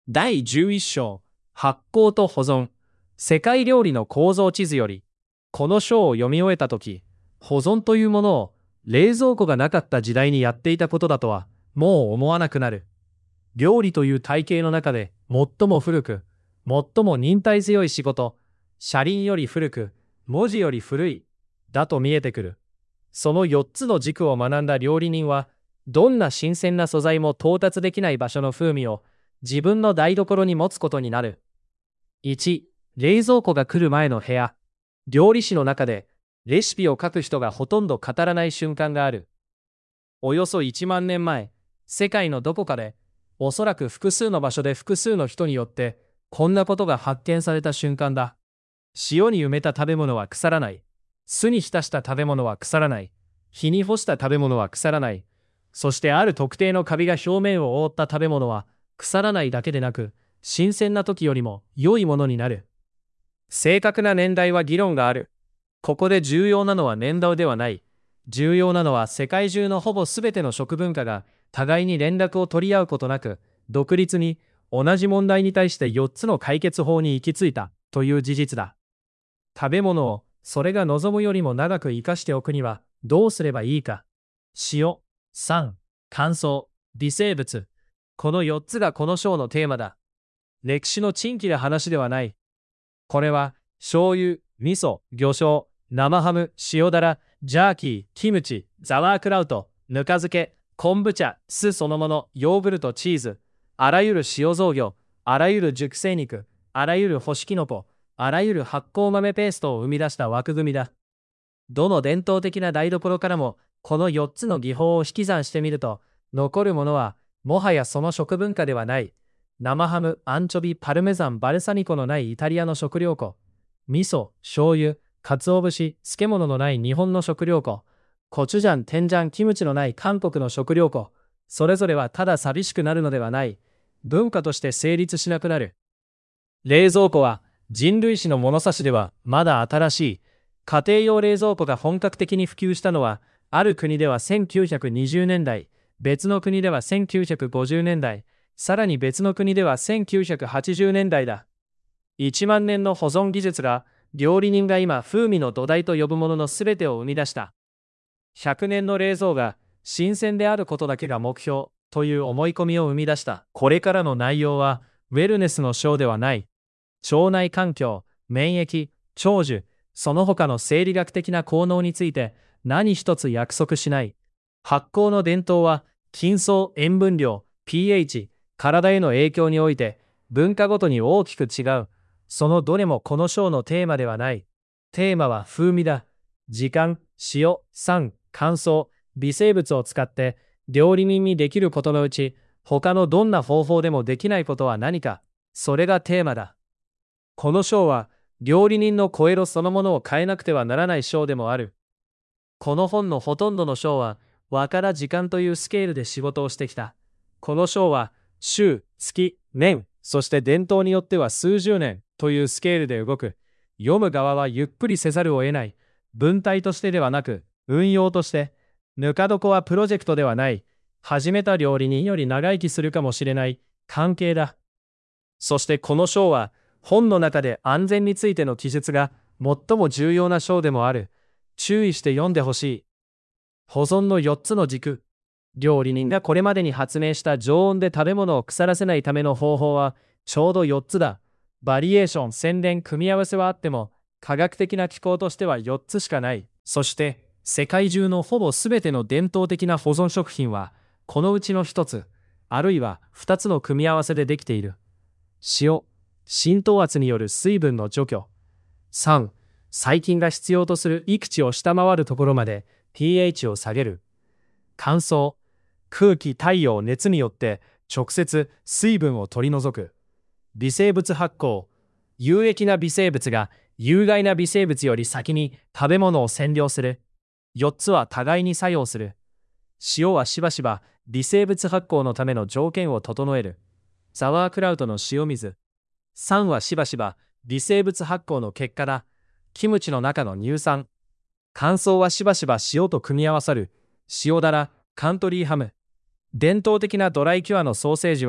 第11章、発酵と保存。世界料理の構造地図より、この章を読み終えたとき、保存というものを冷蔵庫がなかった時代にやっていたことだとは、もう思わなくなる。料理という体系の中で最も古く、最も忍耐強い仕事、車輪より古く、文字より古い、だと見えてくる。その4つの軸を学んだ料理人は、どんな新鮮な素材も到達できない場所の風味を自分の台所に持つことになる。1、冷蔵庫が来る前の部屋。料理史の中で、レシピを書く人がほとんど語らない瞬間がある。およそ1万年前、世界のどこかで、おそらく複数の場所で複数の人によって、こんなことが発見された瞬間だ。塩に埋めた食べ物は腐らない。酢に浸した食べ物は腐らない。火に干した食べ物は腐らない。そしてある特定のカビが表面を覆った食べ物は腐らないだけでなく、新鮮な時よりも良いものになる。正確な年代は議論がある。ここで重要なのは年代ではない。重要なのは世界中のほぼ全ての食文化が互いに連絡を取り合うことなく、独立に同じ問題に対して4つの解決法に行き着いたという事実だ。食べ物をそれが望むよりも長く生かしておくにはどうすればいいか。塩、酸、乾燥、微生物。この4つがこの章のテーマだ。歴史の珍奇な話ではない。これは醤油、味噌、魚醤、生ハム、塩だら、ジャーキー、キムチ、ザワークラウト、ぬか漬け、昆布茶、酢そのもの、ヨーグルト、チーズ、あらゆる塩造魚、あらゆる熟成肉、あらゆる干しキノコ、あらゆる発酵豆ペーストを生み出した枠組みだ。どの伝統的な台所からもこの4つの技法を引き算してみると、残るものはもはやその食文化ではない。生ハム、アンチョビ、パルメザン、バルサミコのないイタリアの食料庫。味噌、醤油、鰹節、漬物のない日本の食料庫。コチュジャン、テンジャン、キムチのない韓国の食料庫。それぞれはただ寂しくなるのではない。文化として成立しなくなる。冷蔵庫は人類史の物差しではまだ新しい。家庭用冷蔵庫が本格的に普及したのは、ある国では1920年代、別の国では1950年代、さらに別の国では1980年代だ。1万年の保存技術が、料理人が今風味の土台と呼ぶもののすべてを生み出した。100年の冷蔵が新鮮であることだけが目標という思い込みを生み出した。これからの内容は、ウェルネスの章ではない。腸内環境、免疫、長寿、その他の生理学的な効能について何一つ約束しない。発酵の伝統は、筋層、塩分量、pH、体への影響において、文化ごとに大きく違う。そのどれもこの章のテーマではない。テーマは風味だ。時間、塩、酸、乾燥、微生物を使って、料理人にできることのうち、他のどんな方法でもできないことは何か。それがテーマだ。この章は、料理人の声色そのものを変えなくてはならない章でもある。この本のほとんどの章は、和から時間というスケールで仕事をしてきた。この章は、週、月、年、そして伝統によっては数十年というスケールで動く。読む側はゆっくりせざるを得ない。文体としてではなく、運用として。ぬか床はプロジェクトではない。始めた料理人より長生きするかもしれない関係だ。そしてこの章は、本の中で安全についての記述が最も重要な章でもある。注意して読んでほしい。保存の4つの軸。料理人がこれまでに発明した常温で食べ物を腐らせないための方法はちょうど4つだ。バリエーション、洗練、組み合わせはあっても、科学的な機構としては4つしかない。そして、世界中のほぼ全ての伝統的な保存食品は、このうちの1つ、あるいは2つの組み合わせでできている。塩、浸透圧による水分の除去。酸、細菌が必要とする閾値を下回るところまで pH を下げる。乾燥、空気、太陽、熱によって直接水分を取り除く。微生物発酵、有益な微生物が有害な微生物より先に食べ物を占領する。4つは互いに作用する。塩はしばしば微生物発酵のための条件を整える。ザワークラウトの塩水。酸はしばしば微生物発酵の結果だ。キムチの中の乳酸。乾燥はしばしば塩と組み合わさる。塩だら、カントリーハム。伝統的なドライキュアのソーセージは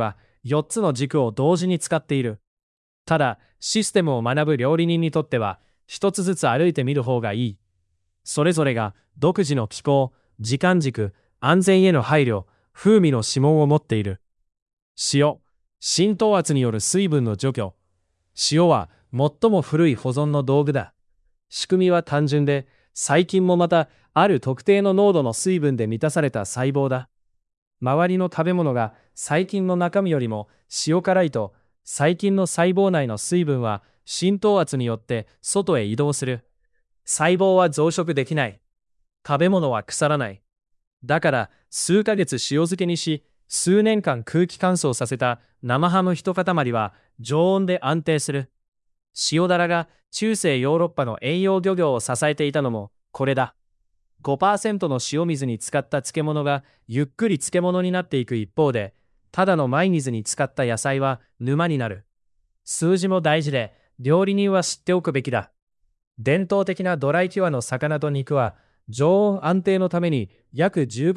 4つの軸を同時に使っている。ただ、システムを学ぶ料理人にとっては、一つずつ歩いてみる方がいい。それぞれが独自の気候、時間軸、安全への配慮、風味の指紋を持っている。塩、浸透圧による水分の除去。塩は最も古い保存の道具だ。仕組みは単純で、細菌もまたある特定の濃度の水分で満たされた細胞だ。周りの食べ物が細菌の中身よりも塩辛いと、細菌の細胞内の水分は浸透圧によって外へ移動する。細胞は増殖できない。食べ物は腐らない。だから数ヶ月塩漬けにし、数年間空気乾燥させた生ハム一塊は常温で安定する。塩だらが中世ヨーロッパの遠洋漁業を支えていたのもこれだ。5% の塩水に使った漬物がゆっくり漬物になっていく一方で、ただのマイ水に使った野菜は沼になる。数字も大事で、料理人は知っておくべきだ。伝統的なドライキュアの魚と肉は、常温安定のために約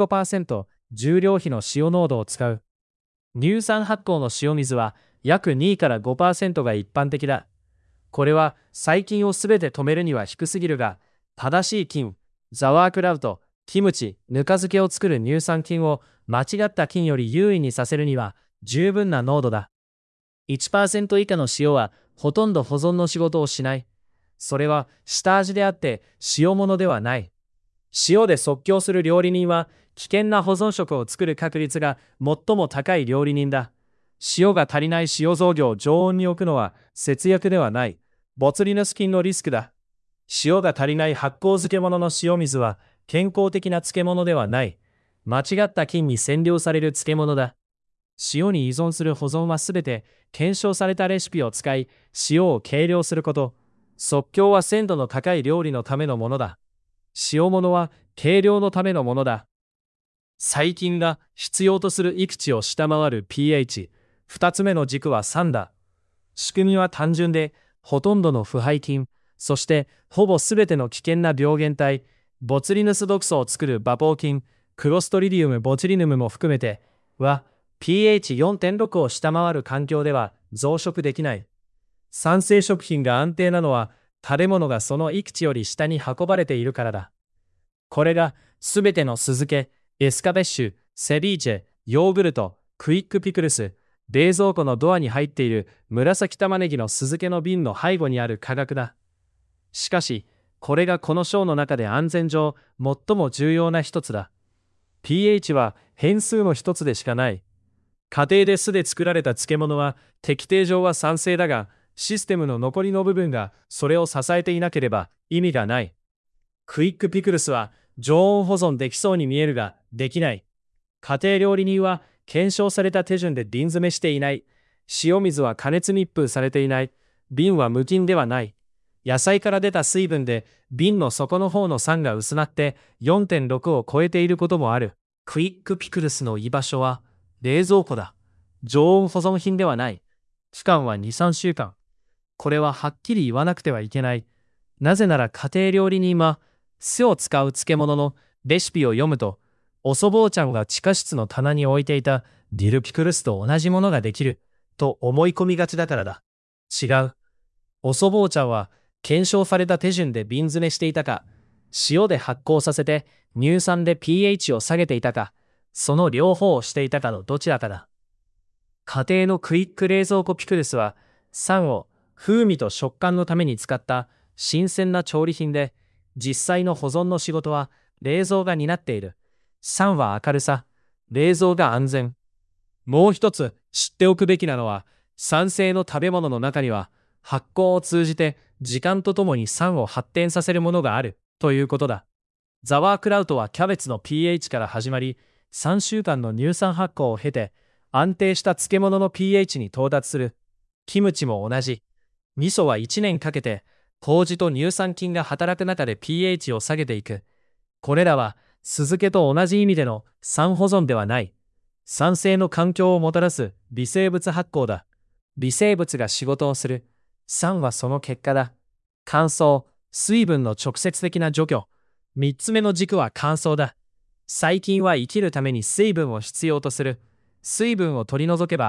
15% 重量比の塩濃度を使う。乳酸発酵の塩水は約2から 5% が一般的だ。これは細菌をすべて止めるには低すぎるが、正しい菌、ザワークラウト、キムチ、ぬか漬けを作る乳酸菌を間違った菌より優位にさせるには十分な濃度だ。1% 以下の塩はほとんど保存の仕事をしない。それは下味であって塩物ではない。塩で即興する料理人は危険な保存食を作る確率が最も高い料理人だ。塩が足りない塩雑魚を常温に置くのは節約ではない。ボツリヌス菌のリスクだ。塩が足りない発酵漬物の塩水は健康的な漬物ではない。間違った菌に占領される漬物だ。塩に依存する保存はすべて検証されたレシピを使い、塩を計量すること。即興は鮮度の高い料理のためのものだ。塩物は計量のためのものだ。細菌が必要とする閾値を下回る pH。2つ目の軸は酸だ。仕組みは単純で、ほとんどの腐敗菌、そしてほぼすべての危険な病原体、ボツリヌス毒素を作る馬胞菌、クロストリディウム・ボツリヌムも含めては、pH4.6 を下回る環境では増殖できない。酸性食品が安定なのは、食べ物がその閾値より下に運ばれているからだ。これがすべての酢漬け、エスカベッシュ、セリーチェ、ヨーグルト、クイックピクルス、冷蔵庫のドアに入っている紫玉ねぎの酢漬けの瓶の背後にある化学だ。しかし、これがこの章の中で安全上最も重要な一つだ。pH は変数の一つでしかない。家庭で酢で作られた漬物は適定上は酸性だが、システムの残りの部分がそれを支えていなければ意味がない。クイックピクルスは常温保存できそうに見えるができない。家庭料理人は検証された手順で瓶詰めしていない。塩水は加熱密封されていない。瓶は無菌ではない。野菜から出た水分で瓶の底の方の酸が薄なって 4.6 を超えていることもある。クイックピクルスの居場所は冷蔵庫だ。常温保存品ではない。期間は 2、3週間。これははっきり言わなくてはいけない。なぜなら家庭料理人は酢を使う漬物のレシピを読むと、おそ坊ちゃんが地下室の棚に置いていたディルピクルスと同じものができると思い込みがちだからだ。違う。おそ坊ちゃんは検証された手順で瓶詰めしていたか、塩で発酵させて乳酸で pH を下げていたか、その両方をしていたかのどちらかだ。家庭のクイック冷蔵庫ピクルスは酸を風味と食感のために使った新鮮な調理品で、実際の保存の仕事は冷蔵が担っている。酸は明るさ、冷蔵が安全。もう一つ知っておくべきなのは、酸性の食べ物の中には発酵を通じて時間とともに酸を発展させるものがあるということだ。ザワークラウトはキャベツの pH から始まり、3週間の乳酸発酵を経て安定した漬物の pH に到達する。キムチも同じ。味噌は1年かけて麹と乳酸菌が働く中で pH を下げていく。これらは酢漬けと同じ意味での酸保存ではない。酸性の環境をもたらす微生物発酵だ。微生物が仕事をする。酸はその結果だ。乾燥、水分の直接的な除去。3つ目の軸は乾燥だ。細菌は生きるために水分を必要とする。水分を取り除けば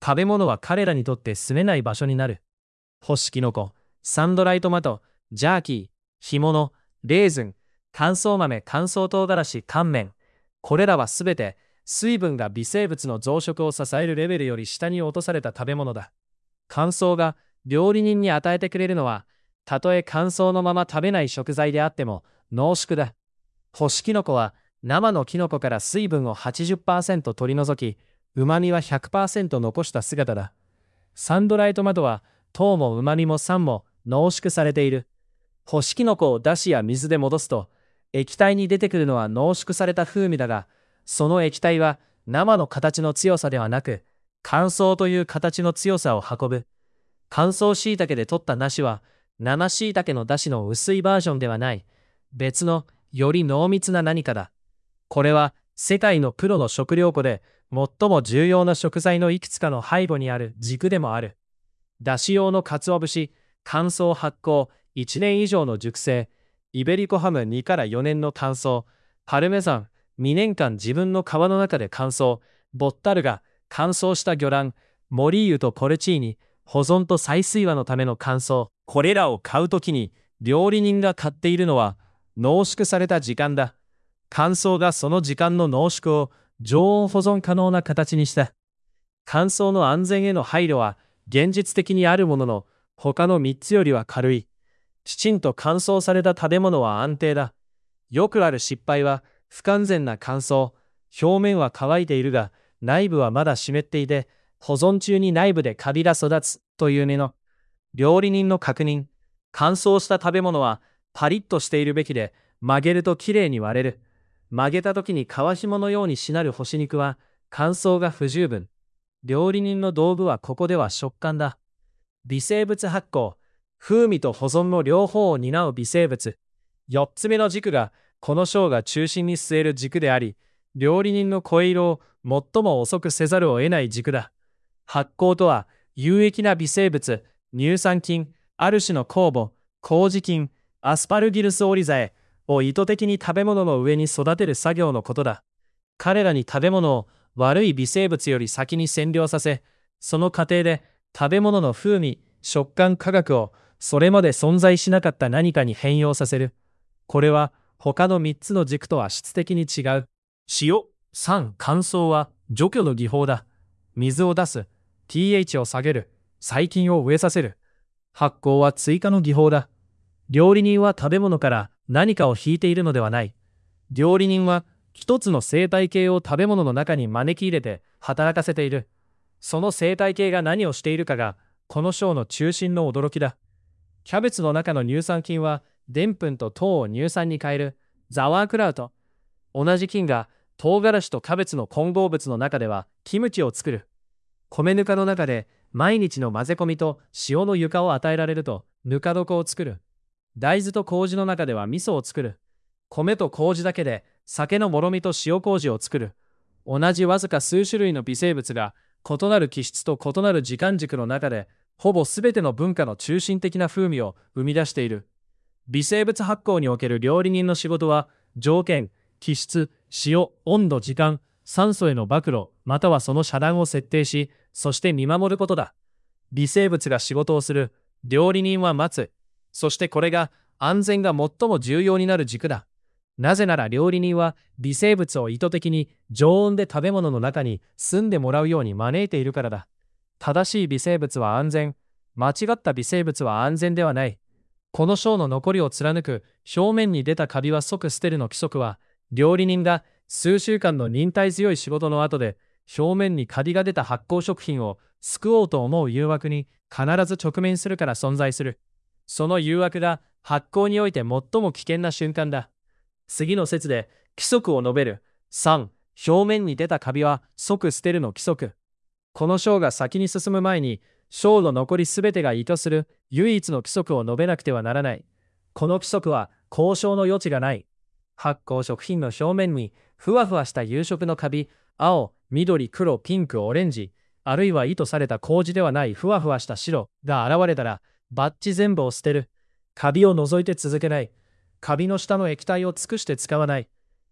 食べ物は彼らにとって住めない場所になる。干しキノコ、サンドライトマト、ジャーキー、干物、レーズン、乾燥豆、乾燥唐辛子、乾麺。これらはすべて水分が微生物の増殖を支えるレベルより下に落とされた食べ物だ。乾燥が料理人に与えてくれるのは、たとえ乾燥のまま食べない食材であっても濃縮だ。干しキノコは生のキノコから水分を 80% 取り除き、旨味は 100% 残した姿だ。サンドライトマトは糖も旨味も酸も濃縮されている。干しキノコをだしや水で戻すと、液体に出てくるのは濃縮された風味だが、その液体は生の形の強さではなく、乾燥という形の強さを運ぶ。乾燥椎茸で取った梨は、生椎茸のだしの薄いバージョンではない。別の、より濃密な何かだ。これは、世界のプロの食料庫で、最も重要な食材のいくつかの背後にある軸でもある。だし用の鰹節、乾燥発酵、1年以上の熟成、イベリコハム2から4年の乾燥、パルメザン、2年間自分の皮の中で乾燥、ボッタルガ、乾燥した魚卵、モリーユとポルチーニ、保存と再水和のための乾燥。これらを買うときに、料理人が買っているのは、濃縮された時間だ。乾燥がその時間の濃縮を常温保存可能な形にした。乾燥の安全への配慮は現実的にあるものの、他の3つよりは軽い。きちんと乾燥された食べ物は安定だ。よくある失敗は不完全な乾燥。表面は乾いているが、内部はまだ湿っていて、保存中に内部でカビが育つという根の。料理人の確認。乾燥した食べ物はパリッとしているべきで、曲げるときれいに割れる。曲げた時に皮紐のようにしなる干し肉は乾燥が不十分。料理人の道具はここでは食感だ。微生物発酵。風味と保存の両方を担う微生物。4つ目の軸がこの章が中心に据える軸であり、料理人の声色を最も遅くせざるを得ない軸だ。発酵とは有益な微生物、乳酸菌、ある種の酵母、麹菌、アスパルギルスオリザエを意図的に食べ物の上に育てる作業のことだ。彼らに食べ物を悪い微生物より先に占領させ、その過程で食べ物の風味、食感化学をそれまで存在しなかった何かに変容させる。これは他の3つの軸とは質的に違う。塩、酸、乾燥は除去の技法だ。水を出す、pH を下げる、細菌を飢えさせる。発酵は追加の技法だ。料理人は食べ物から何かを引いているのではない。料理人は一つの生態系を食べ物の中に招き入れて働かせている。その生態系が何をしているかがこの章の中心の驚きだ。キャベツの中の乳酸菌はでんぷんと糖を乳酸に変えるザワークラウト。同じ菌が唐辛子とキャベツの混合物の中ではキムチを作る。米ぬかの中で毎日の混ぜ込みと塩の床を与えられるとぬか床を作る。大豆と麹の中では味噌を作る。米と麹だけで酒のもろみと塩麹を作る。同じわずか数種類の微生物が異なる気質と異なる時間軸の中でほぼすべての文化の中心的な風味を生み出している。微生物発酵における料理人の仕事は条件、気質、塩、温度、時間、酸素への暴露またはその遮断を設定し、そして見守ることだ。微生物が仕事をする。料理人は待つ。そしてこれが安全が最も重要になる軸だ。なぜなら料理人は微生物を意図的に常温で食べ物の中に住んでもらうように招いているからだ。正しい微生物は安全。間違った微生物は安全ではない。この章の残りを貫く表面に出たカビは即捨てるの規則は、料理人が数週間の忍耐強い仕事の後で表面にカビが出た発酵食品を救おうと思う誘惑に必ず直面するから存在する。その誘惑が発酵において最も危険な瞬間だ。次の節で規則を述べる。3、表面に出たカビは即捨てるの規則。この章が先に進む前に、章の残りすべてが意図する唯一の規則を述べなくてはならない。この規則は交渉の余地がない。発酵食品の表面にふわふわした有色のカビ、青、緑、黒、ピンク、オレンジ、あるいは意図された麹ではないふわふわした白が現れたら、バッジ全部を捨てる。カビを除いて続けない。カビの下の液体を尽くして使わない。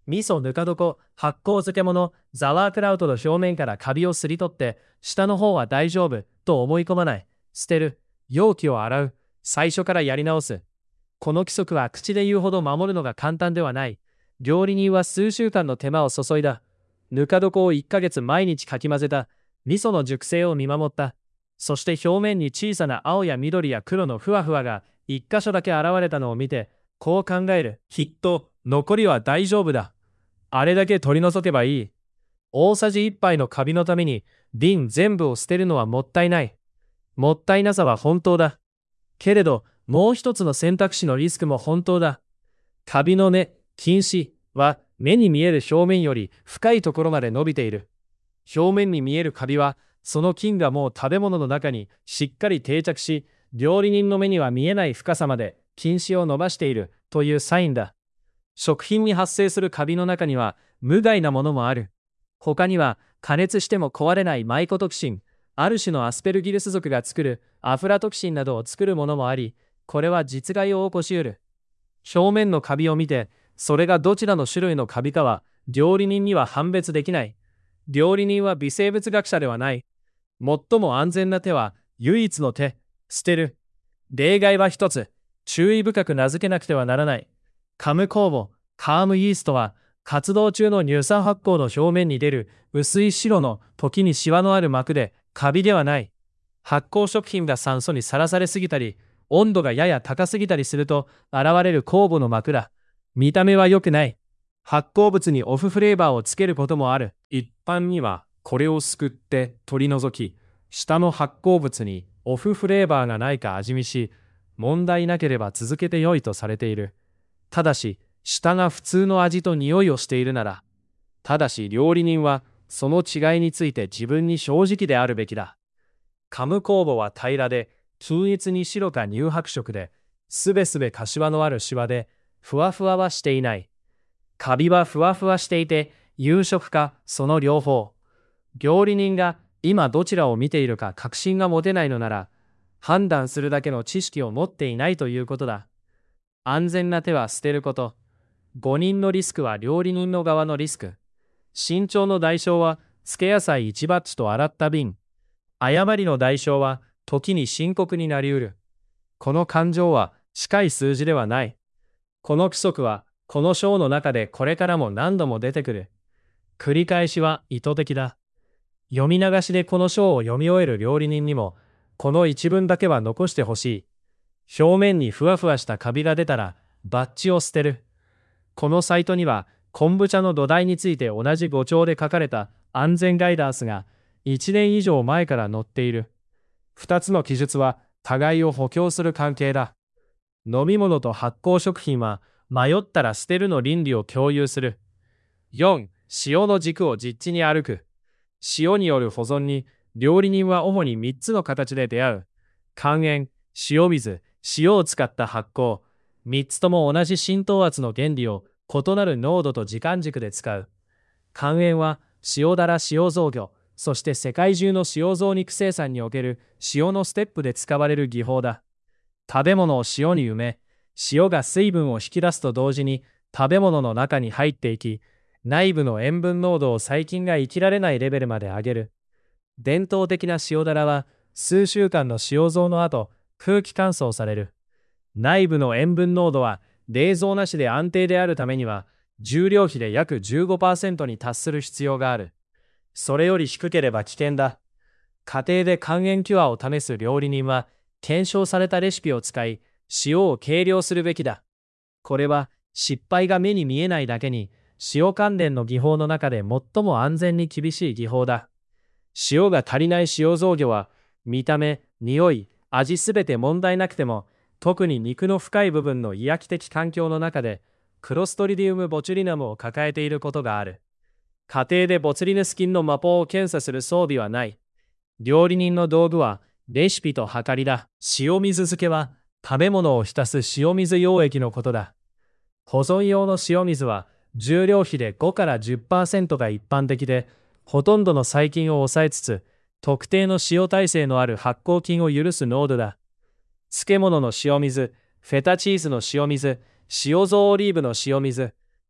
味噌ぬか床、発酵漬物、ザワークラウトの表面からカビをすり取って、下の方は大丈夫と思い込まない。捨てる。容器を洗う。最初からやり直す。この規則は口で言うほど守るのが簡単ではない。料理人は数週間の手間を注いだ。ぬか床を1ヶ月毎日かき混ぜた。味噌の熟成を見守った。そして表面に小さな青や緑や黒のふわふわが一箇所だけ現れたのを見て、こう考える。きっと残りは大丈夫だ。あれだけ取り除けばいい。大さじ1杯のカビのために瓶全部を捨てるのはもったいない。もったいなさは本当だ。けれど、もう一つの選択肢のリスクも本当だ。カビの根、菌糸は目に見える表面より深いところまで伸びている。表面に見えるカビは、その菌がもう食べ物の中にしっかり定着し、料理人の目には見えない深さまで菌糸を伸ばしているというサインだ。食品に発生するカビの中には無害なものもある。他には加熱しても壊れないマイコトクシン、ある種のアスペルギルス属が作るアフラトキシンなどを作るものもあり、これは実害を起こしうる。表面のカビを見て、それがどちらの種類のカビかは料理人には判別できない。料理人は微生物学者ではない。最も安全な手は唯一の手、捨てる。例外は一つ、注意深く名付けなくてはならない。カム酵母、カームイーストは、活動中の乳酸発酵の表面に出る薄い白の時にシワのある膜でカビではない。発酵食品が酸素にさらされすぎたり、温度がやや高すぎたりすると現れる酵母の膜だ。見た目は良くない。発酵物にオフフレーバーをつけることもある。一般にはこれをすくって取り除き、下の発酵物にオフフレーバーがないか味見し、問題なければ続けて良いとされている。ただし、下が普通の味と匂いをしているなら、ただし料理人はその違いについて自分に正直であるべきだ。カム酵母は平らで、均一に白か乳白色で、すべすべ柏のあるシワで、ふわふわはしていない。カビはふわふわしていて、有色かその両方。料理人が今どちらを見ているか確信が持てないのなら、判断するだけの知識を持っていないということだ。安全な手は捨てること。誤認のリスクは料理人の側のリスク。慎重の代償は漬け野菜1バッチと洗った瓶。誤りの代償は時に深刻になりうる。この感情は近い数字ではない。この規則はこの章の中でこれからも何度も出てくる。繰り返しは意図的だ。読み流しでこの章を読み終える料理人にも、この一文だけは残してほしい。表面にふわふわしたカビが出たら、バッジを捨てる。このサイトには、昆布茶の土台について同じ語調で書かれた安全ガイダンスが1年以上前から載っている。2つの記述は互いを補強する関係だ。飲み物と発酵食品は迷ったら捨てるの倫理を共有する。4. 塩の軸を実地に歩く。塩による保存に料理人は主に3つの形で出会う。還塩、塩水、塩を使った発酵。3つとも同じ浸透圧の原理を異なる濃度と時間軸で使う。還塩は塩だら塩造魚、そして世界中の塩造肉生産における塩のステップで使われる技法だ。食べ物を塩に埋め、塩が水分を引き出すと同時に食べ物の中に入っていき、内部の塩分濃度を細菌が生きられないレベルまで上げる。伝統的な塩だらは数週間の塩蔵の後、空気乾燥される。内部の塩分濃度は冷蔵なしで安定であるためには、重量比で約 15% に達する必要がある。それより低ければ危険だ。家庭で還塩キュアを試す料理人は、検証されたレシピを使い、塩を計量するべきだ。これは失敗が目に見えないだけに、塩関連の技法の中で最も安全に厳しい技法だ。塩が足りない塩造魚は、見た目、匂い、味すべて問題なくても、特に肉の深い部分の医薬的環境の中で、クロストリディウムボチュリナムを抱えていることがある。家庭でボツリヌス菌のマポを検査する装備はない。料理人の道具は、レシピと計りだ。塩水漬けは、食べ物を浸す塩水溶液のことだ。保存用の塩水は、重量比で5から 10% が一般的で、ほとんどの細菌を抑えつつ、特定の塩耐性のある発酵菌を許す濃度だ。漬物の塩水、フェタチーズの塩水、塩蔵オリーブの塩水、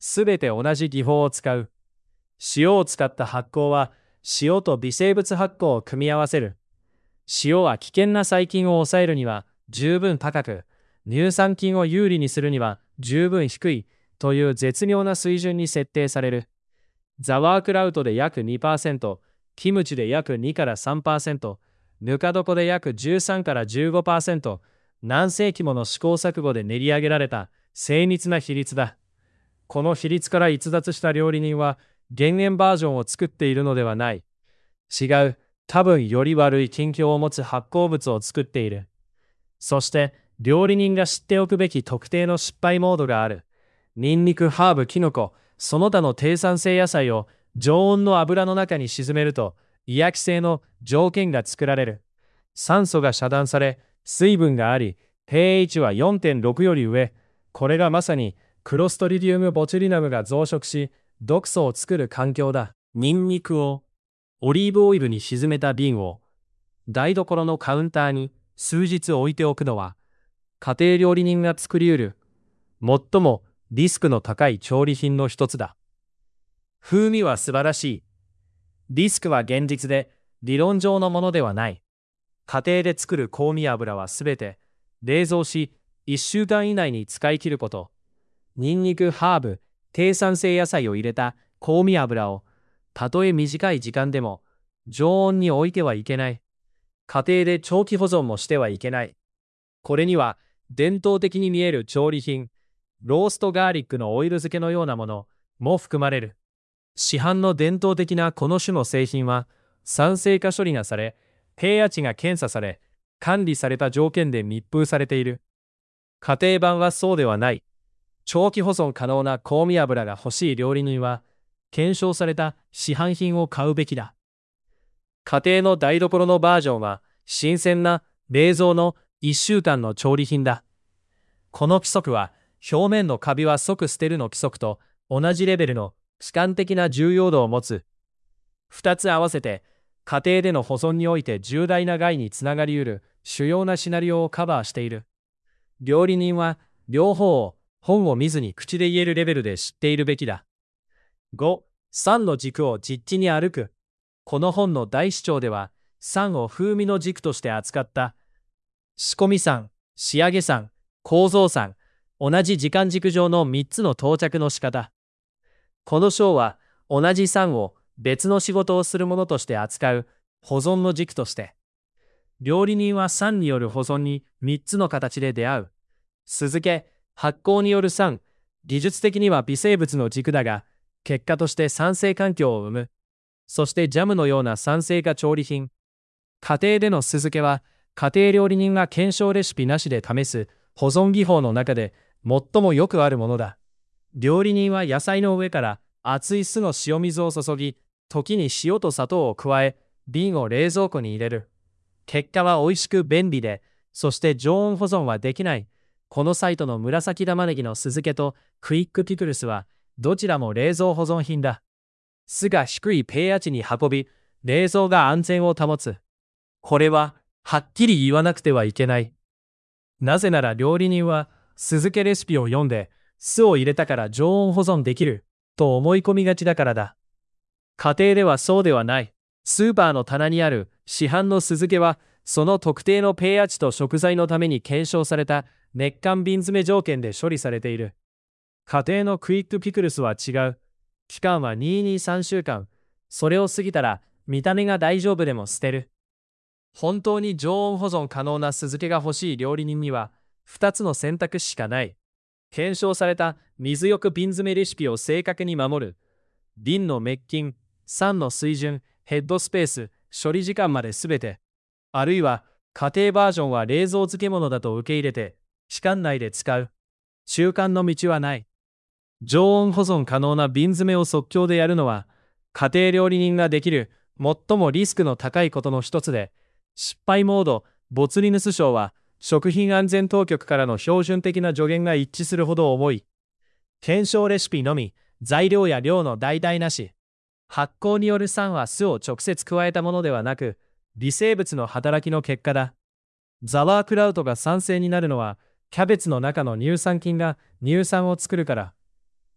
すべて同じ技法を使う。塩を使った発酵は、塩と微生物発酵を組み合わせる。塩は危険な細菌を抑えるには十分高く、乳酸菌を有利にするには十分低いという絶妙な水準に設定される。ザワークラウトで約 2%、キムチで約2から 3%、ぬか床で約13から 15%、何世紀もの試行錯誤で練り上げられた精密な比率だ。この比率から逸脱した料理人は減塩バージョンを作っているのではない。違う、多分より悪い近況を持つ発酵物を作っている。そして、料理人が知っておくべき特定の失敗モードがある。ニンニク、ハーブ、キノコ、その他の低酸性野菜を常温の油の中に沈めると、胃薬性の条件が作られる。酸素が遮断され、水分があり、pH は 4.6 より上。これがまさに、クロストリディウムボチュリナムが増殖し、毒素を作る環境だ。ニンニクを、オリーブオイルに沈めた瓶を、台所のカウンターに数日置いておくのは、家庭料理人が作り得る、最もリスクの高い調理品の一つだ。風味は素晴らしい。リスクは現実で、理論上のものではない。家庭で作る香味油はすべて、冷蔵し、1週間以内に使い切ること。ニンニク、ハーブ、低酸性野菜を入れた香味油を、たとえ短い時間でも、常温に置いてはいけない。家庭で長期保存もしてはいけない。これには、伝統的に見える調理品、ローストガーリックのオイル漬けのようなものも含まれる。市販の伝統的なこの種の製品は、酸性化処理がされ、pH が検査され、管理された条件で密封されている。家庭版はそうではない。長期保存可能な香味油が欲しい料理人は、検証された市販品を買うべきだ。家庭の台所のバージョンは、新鮮な冷蔵の1週間の調理品だ。この規則は、表面のカビは即捨てるの規則と同じレベルの主観的な重要度を持つ。2つ合わせて、家庭での保存において重大な害につながり得る主要なシナリオをカバーしている。料理人は、両方を本を見ずに口で言えるレベルで知っているべきだ。5、酸の軸を実地に歩く。この本の大主張では、酸を風味の軸として扱った。仕込み酸、仕上げ酸、構造酸、同じ時間軸上の3つの到着の仕方。この章は、同じ酸を別の仕事をするものとして扱う保存の軸として。料理人は酸による保存に3つの形で出会う。酢漬け、発酵による酸、技術的には微生物の軸だが、結果として酸性環境を生む。そしてジャムのような酸性化調理品。家庭での酢漬けは、家庭料理人が検証レシピなしで試す保存技法の中で最もよくあるものだ。料理人は野菜の上から熱い酢の塩水を注ぎ、時に塩と砂糖を加え、瓶を冷蔵庫に入れる。結果は美味しく便利で、そして常温保存はできない。このサイトの紫玉ねぎの酢漬けとクイックピクルスは、どちらも冷蔵保存品だ。酢が低い pH に運び、冷蔵が安全を保つ。これは、はっきり言わなくてはいけない。なぜなら料理人は、酢漬けレシピを読んで、酢を入れたから常温保存できる、と思い込みがちだからだ。家庭ではそうではない。スーパーの棚にある市販の酢漬けは、その特定の pH と食材のために検証された熱燗瓶詰め条件で処理されている。家庭のクイックピクルスは違う。期間は223週間。それを過ぎたら、見た目が大丈夫でも捨てる。本当に常温保存可能な酢漬けが欲しい料理人には、2つの選択肢しかない。検証された水よく瓶詰めレシピを正確に守る。瓶の滅菌、酸の水準、ヘッドスペース、処理時間まで全て。あるいは、家庭バージョンは冷蔵漬物だと受け入れて、期間内で使う。中間の道はない。常温保存可能な瓶詰めを即興でやるのは、家庭料理人ができる最もリスクの高いことの一つで、失敗モード、ボツリヌス賞は、食品安全当局からの標準的な助言が一致するほど重い。検証レシピのみ、材料や量の代替なし。発酵による酸は酢を直接加えたものではなく、微生物の働きの結果だ。ザワークラウトが酸性になるのは、キャベツの中の乳酸菌が乳酸を作るから。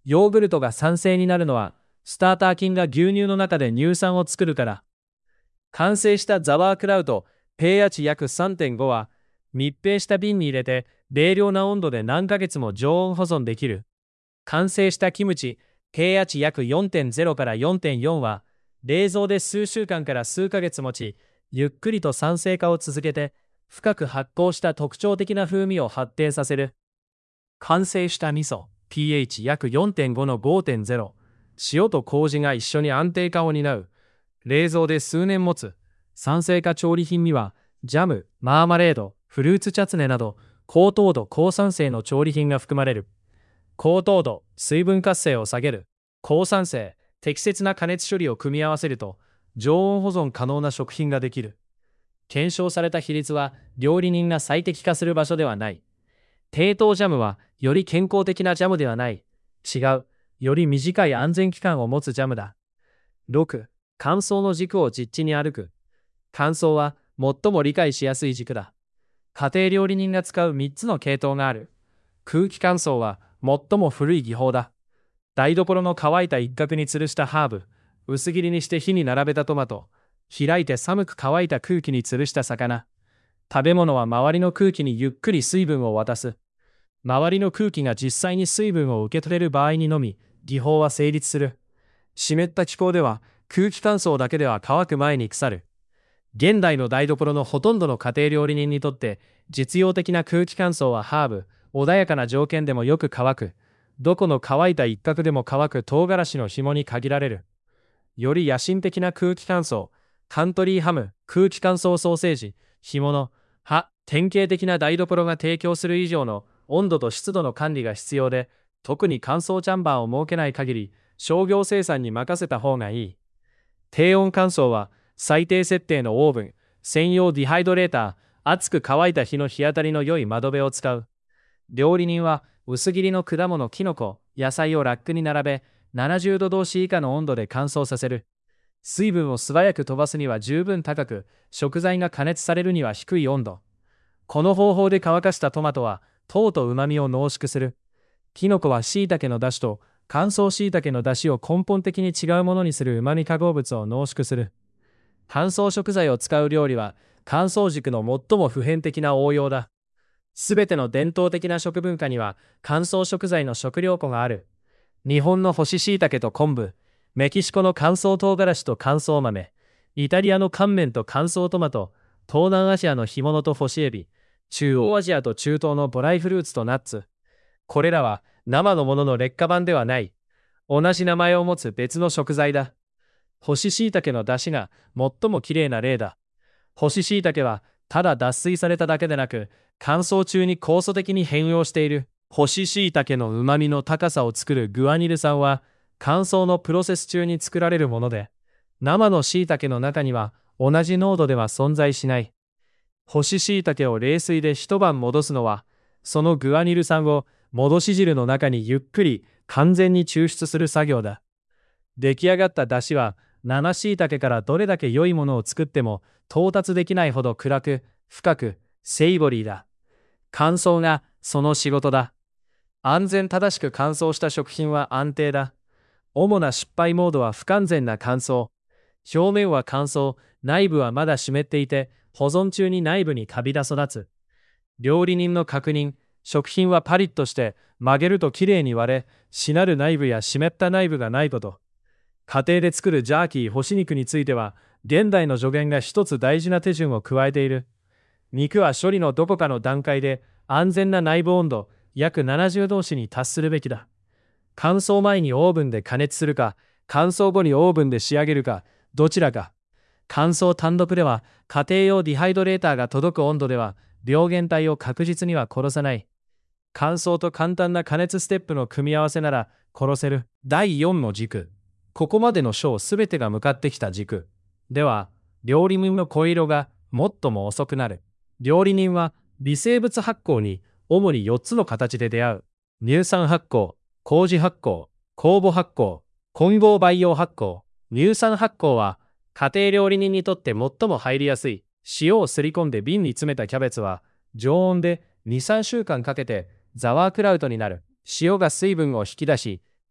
ヨーグルトが酸性になるのは、スターター菌が牛乳の中で乳酸を作るから。完成したザワークラウト、pH 約 3.5 は、密閉した瓶に入れて、冷涼な温度で何ヶ月も常温保存できる。完成したキムチ、pH 約 4.0 から 4.4 は、冷蔵で数週間から数ヶ月持ち、ゆっくりと酸性化を続けて、深く発酵した特徴的な風味を発展させる。完成した味噌、pH 約 4.5 の 5.0、塩と麹が一緒に安定化を担う。冷蔵で数年持つ。酸性化調理品には、ジャム、マーマレード、フルーツチャツネなど、高糖度高酸性の調理品が含まれる。高糖度、水分活性を下げる。高酸性、適切な加熱処理を組み合わせると、常温保存可能な食品ができる。検証された比率は、料理人が最適化する場所ではない。低糖ジャムは、より健康的なジャムではない。違う。より短い安全期間を持つジャムだ。6. 乾燥の軸を実地に歩く。乾燥は最も理解しやすい軸だ。家庭料理人が使う3つの系統がある。空気乾燥は最も古い技法だ。台所の乾いた一角に吊るしたハーブ、薄切りにして火に並べたトマト、開いて寒く乾いた空気に吊るした魚。食べ物は周りの空気にゆっくり水分を渡す。周りの空気が実際に水分を受け取れる場合にのみ、技法は成立する。湿った気候では、空気乾燥だけでは乾く前に腐る。現代の台所のほとんどの家庭料理人にとって、実用的な空気乾燥はハーブ、穏やかな条件でもよく乾く。どこの乾いた一角でも乾く唐辛子の紐に限られる。より野心的な空気乾燥、カントリーハム、空気乾燥ソーセージ、干物、典型的な台所が提供する以上の温度と湿度の管理が必要で、特に乾燥チャンバーを設けない限り、商業生産に任せた方がいい。低温乾燥は、最低設定のオーブン、専用ディハイドレーター、熱く乾いた日の日当たりの良い窓辺を使う。料理人は、薄切りの果物、キノコ、野菜をラックに並べ、70度同士以下の温度で乾燥させる。水分を素早く飛ばすには十分高く、食材が加熱されるには低い温度。この方法で乾かしたトマトは、糖と旨味を濃縮する。キノコは椎茸の出汁と乾燥椎茸の出汁を根本的に違うものにする旨味化合物を濃縮する。乾燥食材を使う料理は乾燥軸の最も普遍的な応用だ。すべての伝統的な食文化には乾燥食材の食料庫がある。日本の干し椎茸と昆布、メキシコの乾燥唐辛子と乾燥豆、イタリアの乾麺と乾燥トマト、東南アジアの干物と干しエビ、中央アジアと中東のドライフルーツとナッツ。これらは生のものの劣化版ではない。同じ名前を持つ別の食材だ。干し椎茸の出汁が最もきれいな例だ。干し椎茸はただ脱水されただけでなく、乾燥中に酵素的に変容している。干し椎茸の旨味の高さを作るグアニル酸は乾燥のプロセス中に作られるもので、生の椎茸の中には同じ濃度では存在しない。干し椎茸を冷水で一晩戻すのは、そのグアニル酸を戻し汁の中にゆっくり完全に抽出する作業だ。出来上がった出汁は生椎茸からどれだけ良いものを作っても到達できないほど暗く、深く、セイボリーだ。乾燥がその仕事だ。安全正しく乾燥した食品は安定だ。主な失敗モードは不完全な乾燥。表面は乾燥、内部はまだ湿っていて、保存中に内部にカビが育つ。料理人の確認、食品はパリッとして曲げるときれいに割れ、しなる内部や湿った内部がないこと。家庭で作るジャーキー干し肉については、現代の助言が一つ大事な手順を加えている。肉は処理のどこかの段階で安全な内部温度、約70度に達するべきだ。乾燥前にオーブンで加熱するか、乾燥後にオーブンで仕上げるか、どちらか。乾燥単独では、家庭用ディハイドレーターが届く温度では、病原体を確実には殺さない。乾燥と簡単な加熱ステップの組み合わせなら殺せる。第4の軸。ここまでの章すべてが向かってきた軸。では、料理人の声色が最も遅くなる。料理人は微生物発酵に主に4つの形で出会う。乳酸発酵、麹発酵、酵母発酵、混合培養発酵。乳酸発酵は家庭料理人にとって最も入りやすい。塩をすり込んで瓶に詰めたキャベツは常温で2、3週間かけてザワークラウトになる。塩が水分を引き出し、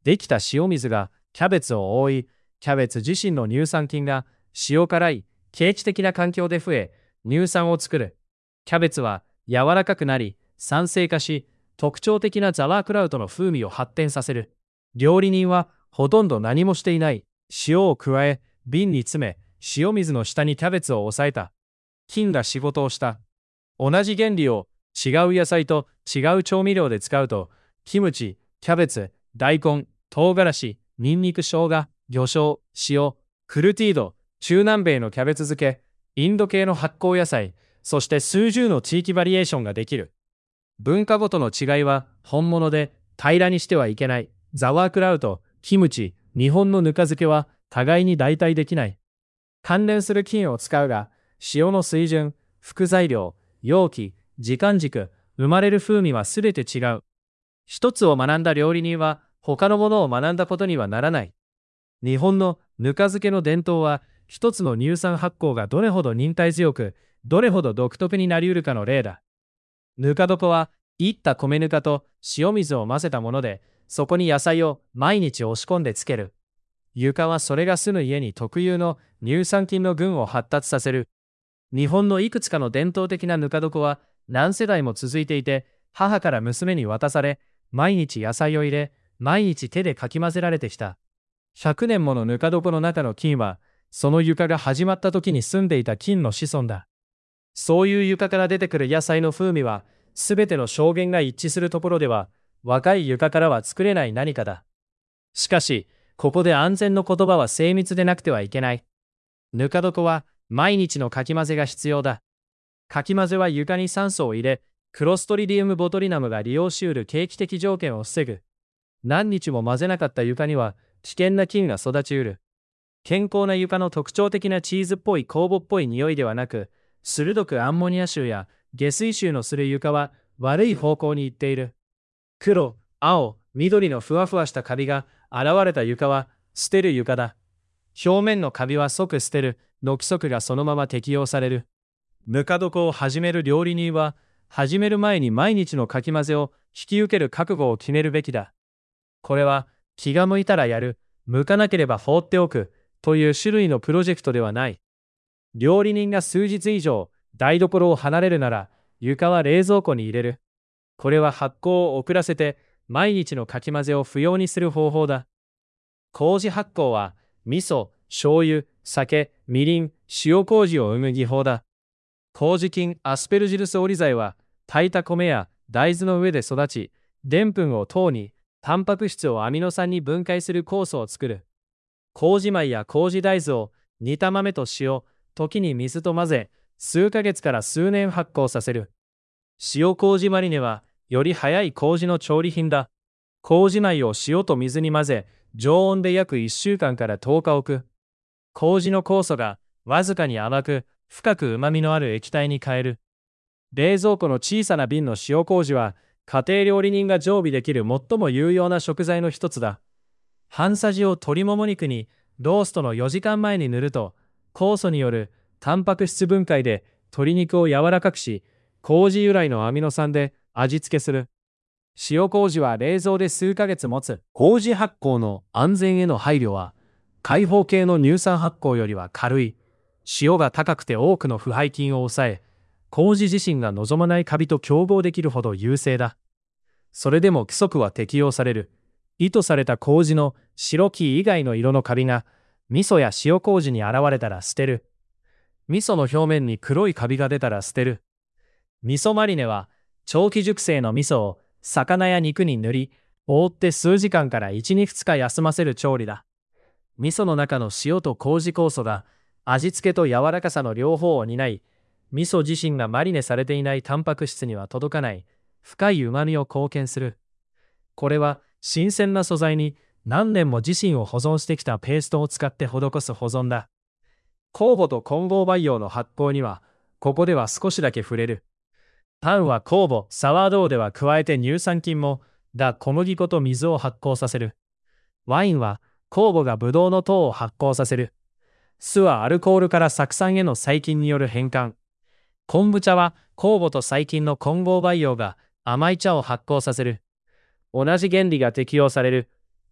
できた塩水がキャベツを覆い、キャベツ自身の乳酸菌が塩辛い、経地的な環境で増え、乳酸を作る。キャベツは柔らかくなり、酸性化し、特徴的なザワークラウトの風味を発展させる。料理人はほとんど何もしていない。塩を加え、瓶に詰め、塩水の下にキャベツを抑えた。菌が仕事をした。同じ原理を違う野菜と違う調味料で使うと、キムチ、キャベツ、大根、唐辛子、ニンニク、生姜、魚醤、塩、クルティード、中南米のキャベツ漬け、インド系の発酵野菜、そして数十の地域バリエーションができる。文化ごとの違いは本物で平らにしてはいけない。ザワークラウト、キムチ、日本のぬか漬けは互いに代替できない。関連する菌を使うが、塩の水準、副材料、容器、時間軸、生まれる風味はすべて違う。一つを学んだ料理人は他のものを学んだことにはならない。日本のぬか漬けの伝統は、一つの乳酸発酵がどれほど忍耐強く、どれほど独特になりうるかの例だ。ぬか床は、いった米ぬかと塩水を混ぜたもので、そこに野菜を毎日押し込んでつける。床はそれが住む家に特有の乳酸菌の群を発達させる。日本のいくつかの伝統的なぬか床は何世代も続いていて、母から娘に渡され、毎日野菜を入れ、毎日手でかき混ぜられてきた。100年ものぬか床の中の菌は、その床が始まった時に住んでいた菌の子孫だ。そういう床から出てくる野菜の風味は、すべての証言が一致するところでは、若い床からは作れない何かだ。しかし、ここで安全の言葉は精密でなくてはいけない。ぬか床は毎日のかき混ぜが必要だ。かき混ぜは床に酸素を入れ、クロストリディウムボトリナムが利用しうる景気的条件を防ぐ。何日も混ぜなかった床には危険な菌が育ちうる。健康な床の特徴的なチーズっぽい酵母っぽい匂いではなく、鋭くアンモニア臭や下水臭のする床は悪い方向に行っている。黒、青、緑のふわふわしたカビが現れた床は捨てる床だ。表面のカビは即捨てるの規則がそのまま適用される。ぬか床を始める料理人は、始める前に毎日のかき混ぜを引き受ける覚悟を決めるべきだ。これは気が向いたらやる、向かなければ放っておくという種類のプロジェクトではない。料理人が数日以上台所を離れるなら、床は冷蔵庫に入れる。これは発酵を遅らせて毎日のかき混ぜを不要にする方法だ。麹発酵は味噌、醤油、酒、みりん、塩麹を生む技法だ。麹菌アスペルジルスオリ剤は炊いた米や大豆の上で育ち、でんぷんを糖に、タンパク質をアミノ酸に分解する酵素を作る。麹米や麹大豆を煮た豆と塩、時に水と混ぜ、数ヶ月から数年発酵させる。塩麹マリネはより早い麹の調理品だ。麹米を塩と水に混ぜ、常温で約1週間から10日置く。麹の酵素がわずかに甘く、深く旨味のある液体に変える。冷蔵庫の小さな瓶の塩麹は、家庭料理人が常備できる最も有用な食材の一つだ。半さじを鶏もも肉にローストの4時間前に塗ると、酵素によるタンパク質分解で鶏肉を柔らかくし、麹由来のアミノ酸で味付けする。塩麹は冷蔵で数ヶ月持つ。麹発酵の安全への配慮は、開放系の乳酸発酵よりは軽い。塩が高くて多くの腐敗菌を抑え、麹自身が望まないカビと競合できるほど優勢だ。それでも規則は適用される。意図された麹の白木以外の色のカビが、味噌や塩麹に現れたら捨てる。味噌の表面に黒いカビが出たら捨てる。味噌マリネは、長期熟成の味噌を魚や肉に塗り、覆って数時間から1、2日休ませる調理だ。味噌の中の塩と麹酵素が、味付けと柔らかさの両方を担い、味噌自身がマリネされていないタンパク質には届かない深い旨味を貢献する。これは新鮮な素材に何年も自身を保存してきたペーストを使って施す保存だ。酵母と混合培養の発酵には、ここでは少しだけ触れる。パンは酵母、サワードーでは加えて乳酸菌も、小麦粉と水を発酵させる。ワインは酵母がブドウの糖を発酵させる。酢はアルコールから酢酸への細菌による変換。昆布茶は酵母と細菌の混合培養が甘い茶を発酵させる。同じ原理が適用される。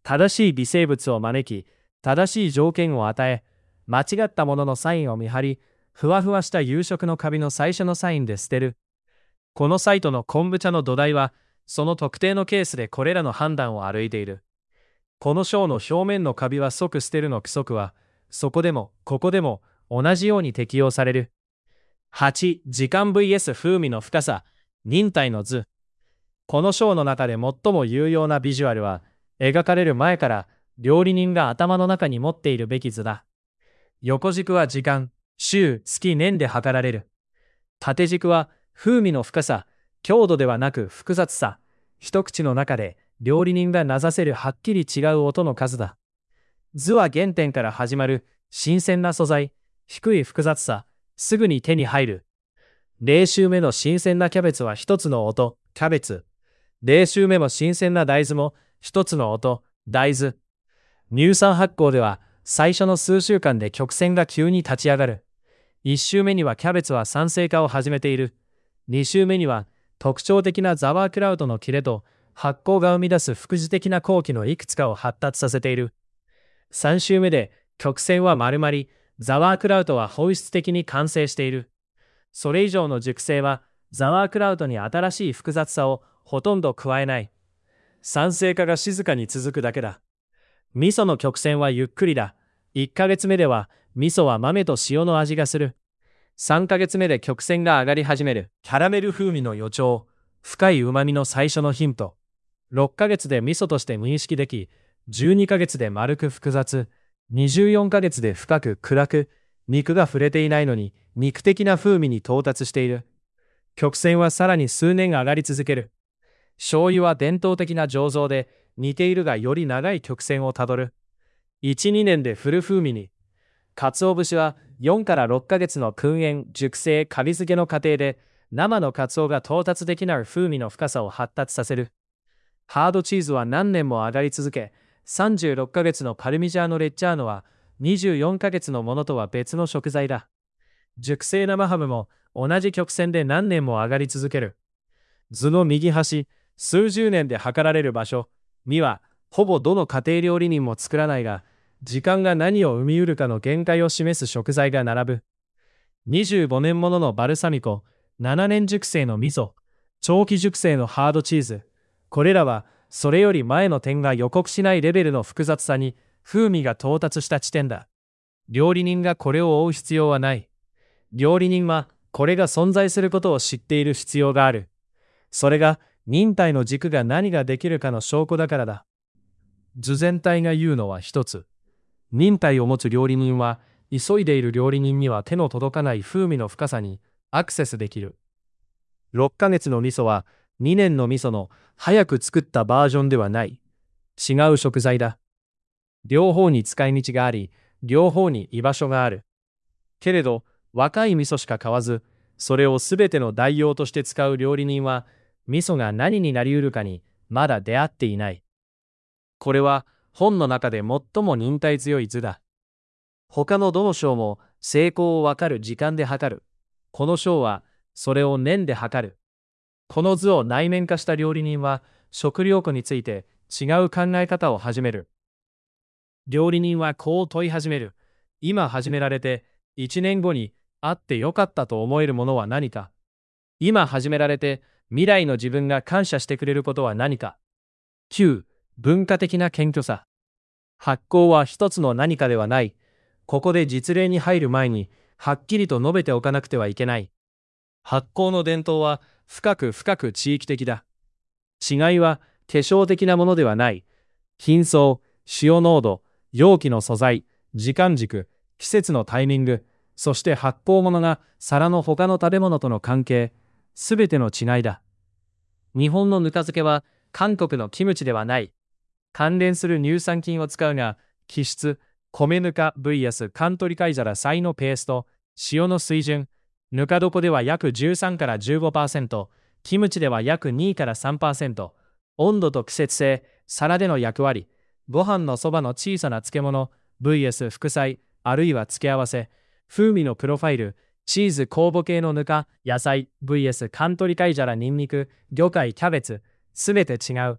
正しい微生物を招き、正しい条件を与え、間違ったもののサインを見張り、ふわふわした夕食のカビの最初のサインで捨てる。このサイトの昆布茶の土台は、その特定のケースでこれらの判断を歩いている。この章の表面のカビは即捨てるの規則は、そこでもここでも同じように適用される。8、時間 vs 風味の深さ、忍耐の図。この章の中で最も有用なビジュアルは、描かれる前から料理人が頭の中に持っているべき図だ。横軸は時間、週、月、年で測られる。縦軸は風味の深さ、強度ではなく複雑さ。一口の中で料理人が名指せるはっきり違う音の数だ。図は原点から始まる新鮮な素材、低い複雑さ、すぐに手に入る。0週目の新鮮なキャベツは一つの音、キャベツ。0週目も新鮮な大豆も一つの音、大豆。乳酸発酵では最初の数週間で曲線が急に立ち上がる。1週目にはキャベツは酸性化を始めている。2週目には特徴的なザワークラウトの切れと発酵が生み出す副次的な後期のいくつかを発達させている。3週目で曲線は丸まり、ザワークラウトは本質的に完成している。それ以上の熟成はザワークラウトに新しい複雑さをほとんど加えない。酸性化が静かに続くだけだ。味噌の曲線はゆっくりだ。1ヶ月目では味噌は豆と塩の味がする。3ヶ月目で曲線が上がり始める。キャラメル風味の予兆。深い旨味の最初のヒント。6ヶ月で味噌として無意識でき、12ヶ月で丸く複雑、24ヶ月で深く暗く、肉が触れていないのに肉的な風味に到達している。曲線はさらに数年上がり続ける。醤油は伝統的な醸造で似ているがより長い曲線をたどる。1、2年でフル風味に。鰹節は4から6ヶ月の燻煙、熟成、カビ漬けの過程で生の鰹が到達できない風味の深さを発達させる。ハードチーズは何年も上がり続け、36ヶ月のパルミジャーノ・レッジャーノは24ヶ月のものとは別の食材だ。熟成生ハムも同じ曲線で何年も上がり続ける。図の右端、数十年で測られる場所には、ほぼどの家庭料理人も作らないが、時間が何を生みうるかの限界を示す食材が並ぶ。25年もののバルサミコ、7年熟成の味噌、長期熟成のハードチーズ。これらは、それより前の点が予告しないレベルの複雑さに、風味が到達した地点だ。料理人がこれを追う必要はない。料理人は、これが存在することを知っている必要がある。それが、忍耐の軸が何ができるかの証拠だからだ。図全体が言うのは一つ。忍耐を持つ料理人は、急いでいる料理人には手の届かない風味の深さにアクセスできる。6ヶ月の味噌は、2年の味噌の早く作ったバージョンではない。違う食材だ。両方に使い道があり、両方に居場所がある。けれど、若い味噌しか買わず、それをすべての代用として使う料理人は、味噌が何になりうるかにまだ出会っていない。これは本の中で最も忍耐強い図だ。他のどの章も成功をわかる時間で測る。この章はそれを年で測る。この図を内面化した料理人は食料庫について違う考え方を始める。料理人はこう問い始める。今始められて1年後にあってよかったと思えるものは何か。今始められて未来の自分が感謝してくれることは何か。9、文化的な謙虚さ。発酵は一つの何かではない。ここで実例に入る前にはっきりと述べておかなくてはいけない。発酵の伝統は深く深く地域的だ。違いは化粧的なものではない。品相、塩濃度、容器の素材、時間軸、季節のタイミング、そして発酵物が皿の他の食べ物との関係、すべての違いだ。日本のぬか漬けは韓国のキムチではない。関連する乳酸菌を使うが、基質、米ぬか vs カントリカイザラサイのペースト、塩の水準、ぬか床では約13から 15%、キムチでは約2から 3%、温度と季節性、皿での役割、ご飯のそばの小さな漬物、vs 副菜、あるいは付け合わせ、風味のプロファイル、チーズ酵母系のぬか、野菜、vs カントリカイジャラニンニク、魚介、キャベツ、すべて違う。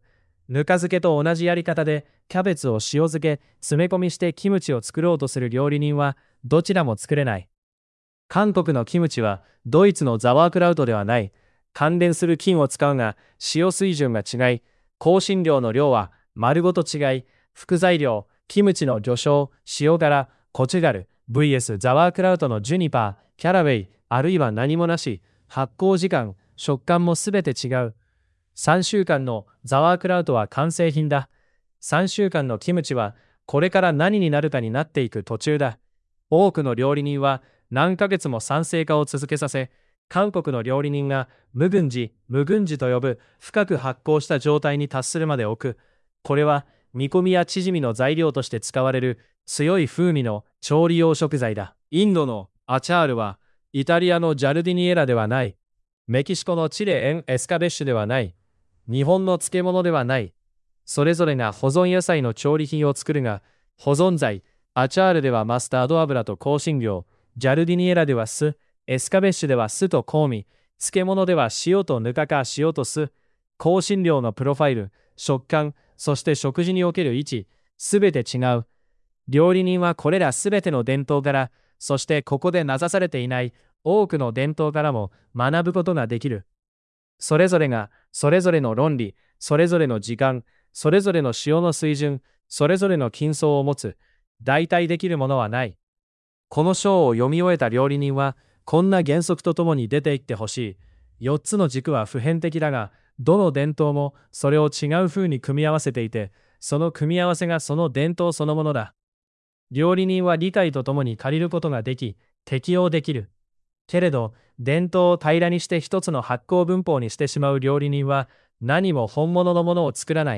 ぬか漬けと同じやり方でキャベツを塩漬け、詰め込みしてキムチを作ろうとする料理人はどちらも作れない。韓国のキムチはドイツのザワークラウトではない。関連する菌を使うが塩水準が違い、香辛料の量は丸ごと違い、副材料、キムチの魚醤、塩辛、コチュガル、vs ザワークラウトのジュニパー、キャラウェイ、あるいは何もなし、発酵時間、食感もすべて違う。3週間のザワークラウトは完成品だ。3週間のキムチはこれから何になるかになっていく途中だ。多くの料理人は何ヶ月も酸性化を続けさせ、韓国の料理人が無群児と呼ぶ深く発酵した状態に達するまで置く。これは煮込みやチヂミの材料として使われる強い風味の調理用食材だ。インドのアチャールはイタリアのジャルディニエラではない。メキシコのチレエンエスカベッシュではない。日本の漬物ではない。それぞれが保存野菜の調理品を作るが、保存剤、アチャールではマスタード油と香辛料、ジャルディニエラでは酢、エスカベッシュでは酢と香味、漬物では塩とぬかか塩と酢、香辛料のプロファイル、食感、そして食事における位置、すべて違う。料理人はこれらすべての伝統から、そしてここで名指されていない多くの伝統からも学ぶことができる。それぞれがそれぞれの論理、それぞれの時間、それぞれの塩の水準、それぞれの均層を持つ。代替できるものはない。この章を読み終えた料理人は、こんな原則とともに出ていってほしい。4つの軸は普遍的だが、どの伝統もそれを違う風に組み合わせていて、その組み合わせがその伝統そのものだ。料理人は理解とともに借りることができ、適用できる。けれど、伝統を平らにして一つの発酵文法にしてしまう料理人は、何も本物のものを作らない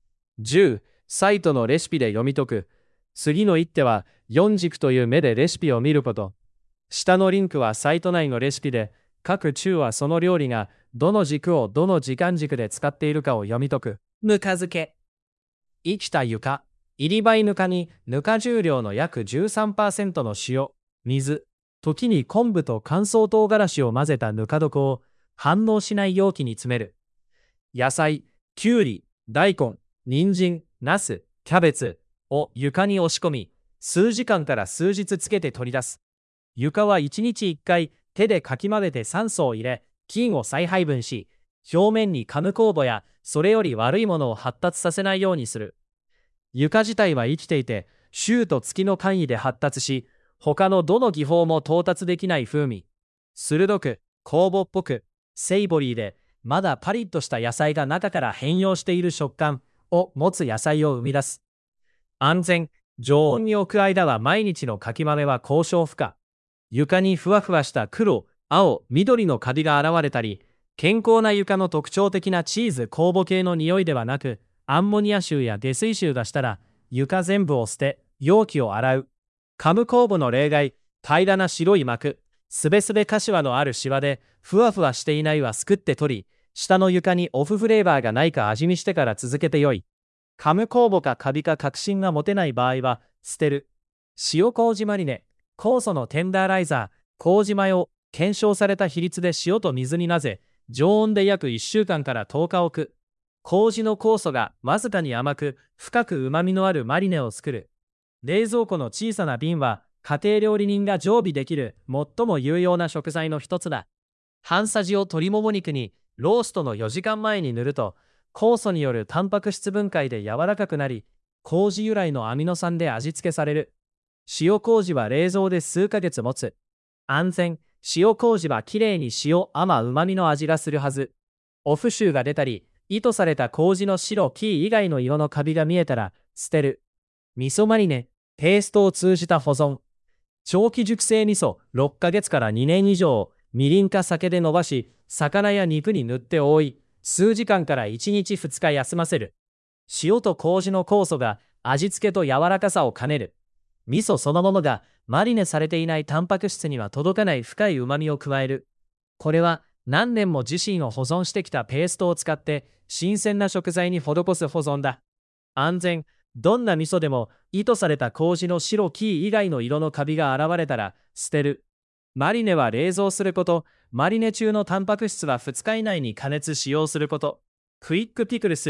。10、サイトのレシピで読み解く。次の一手は、4軸という目でレシピを見ること。下のリンクはサイト内のレシピで、各中はその料理がどの軸をどの時間軸で使っているかを読み解く。ぬか漬け。生きた床。入り灰ぬかにぬか重量の約 13% の塩、水、時に昆布と乾燥唐辛子を混ぜたぬか床を反応しない容器に詰める。野菜、きゅうり、大根、人参、ナス、キャベツを床に押し込み、数時間から数日つけて取り出す。床は1日1回手でかき混ぜて酸素を入れ、菌を再配分し、表面にカム酵母やそれより悪いものを発達させないようにする。床自体は生きていて、臭と月の簡易で発達し、他のどの技法も到達できない風味。鋭く、酵母っぽく、セイボリーで、まだパリッとした野菜が中から変容している食感を持つ野菜を生み出す。安全、常温に置く間は毎日のかき混ぜは高尚負荷。床にふわふわした黒、青、緑のカビが現れたり、健康な床の特徴的なチーズ酵母系の匂いではなく、アンモニア臭や下水臭がしたら、床全部を捨て、容器を洗う。カム酵母の例外、平らな白い膜、すべすべ柏のあるシワで、ふわふわしていないはすくって取り、下の床にオフフレーバーがないか味見してから続けてよい。カム酵母かカビか確信が持てない場合は、捨てる。塩麹マリネ、酵素のテンダーライザー、麹米を検証された比率で塩と水に混ぜ、常温で約1週間から10日置く。麹の酵素がわずかに甘く、深く旨味のあるマリネを作る。冷蔵庫の小さな瓶は、家庭料理人が常備できる最も有用な食材の一つだ。半さじを鶏もも肉にローストの4時間前に塗ると、酵素によるタンパク質分解で柔らかくなり、麹由来のアミノ酸で味付けされる。塩麹は冷蔵で数ヶ月持つ。安全、塩麹はきれいに塩甘旨味の味がするはず。オフ臭が出たり、意図された麹の白黄以外の色のカビが見えたら捨てる。味噌マリネ、ペーストを通じた保存。長期熟成味噌6ヶ月から2年以上、みりんか酒で伸ばし、魚や肉に塗って覆い、数時間から1日2日休ませる。塩と麹の酵素が味付けと柔らかさを兼ねる。味噌そのものがマリネされていないタンパク質には届かない深い旨味を加える。これは何年も自身を保存してきたペーストを使って新鮮な食材に施す保存だ。安全、どんな味噌でも意図された麹の白黄以外の色のカビが現れたら捨てる。マリネは冷蔵すること、マリネ中のタンパク質は2日以内に加熱使用すること。クイックピクルス、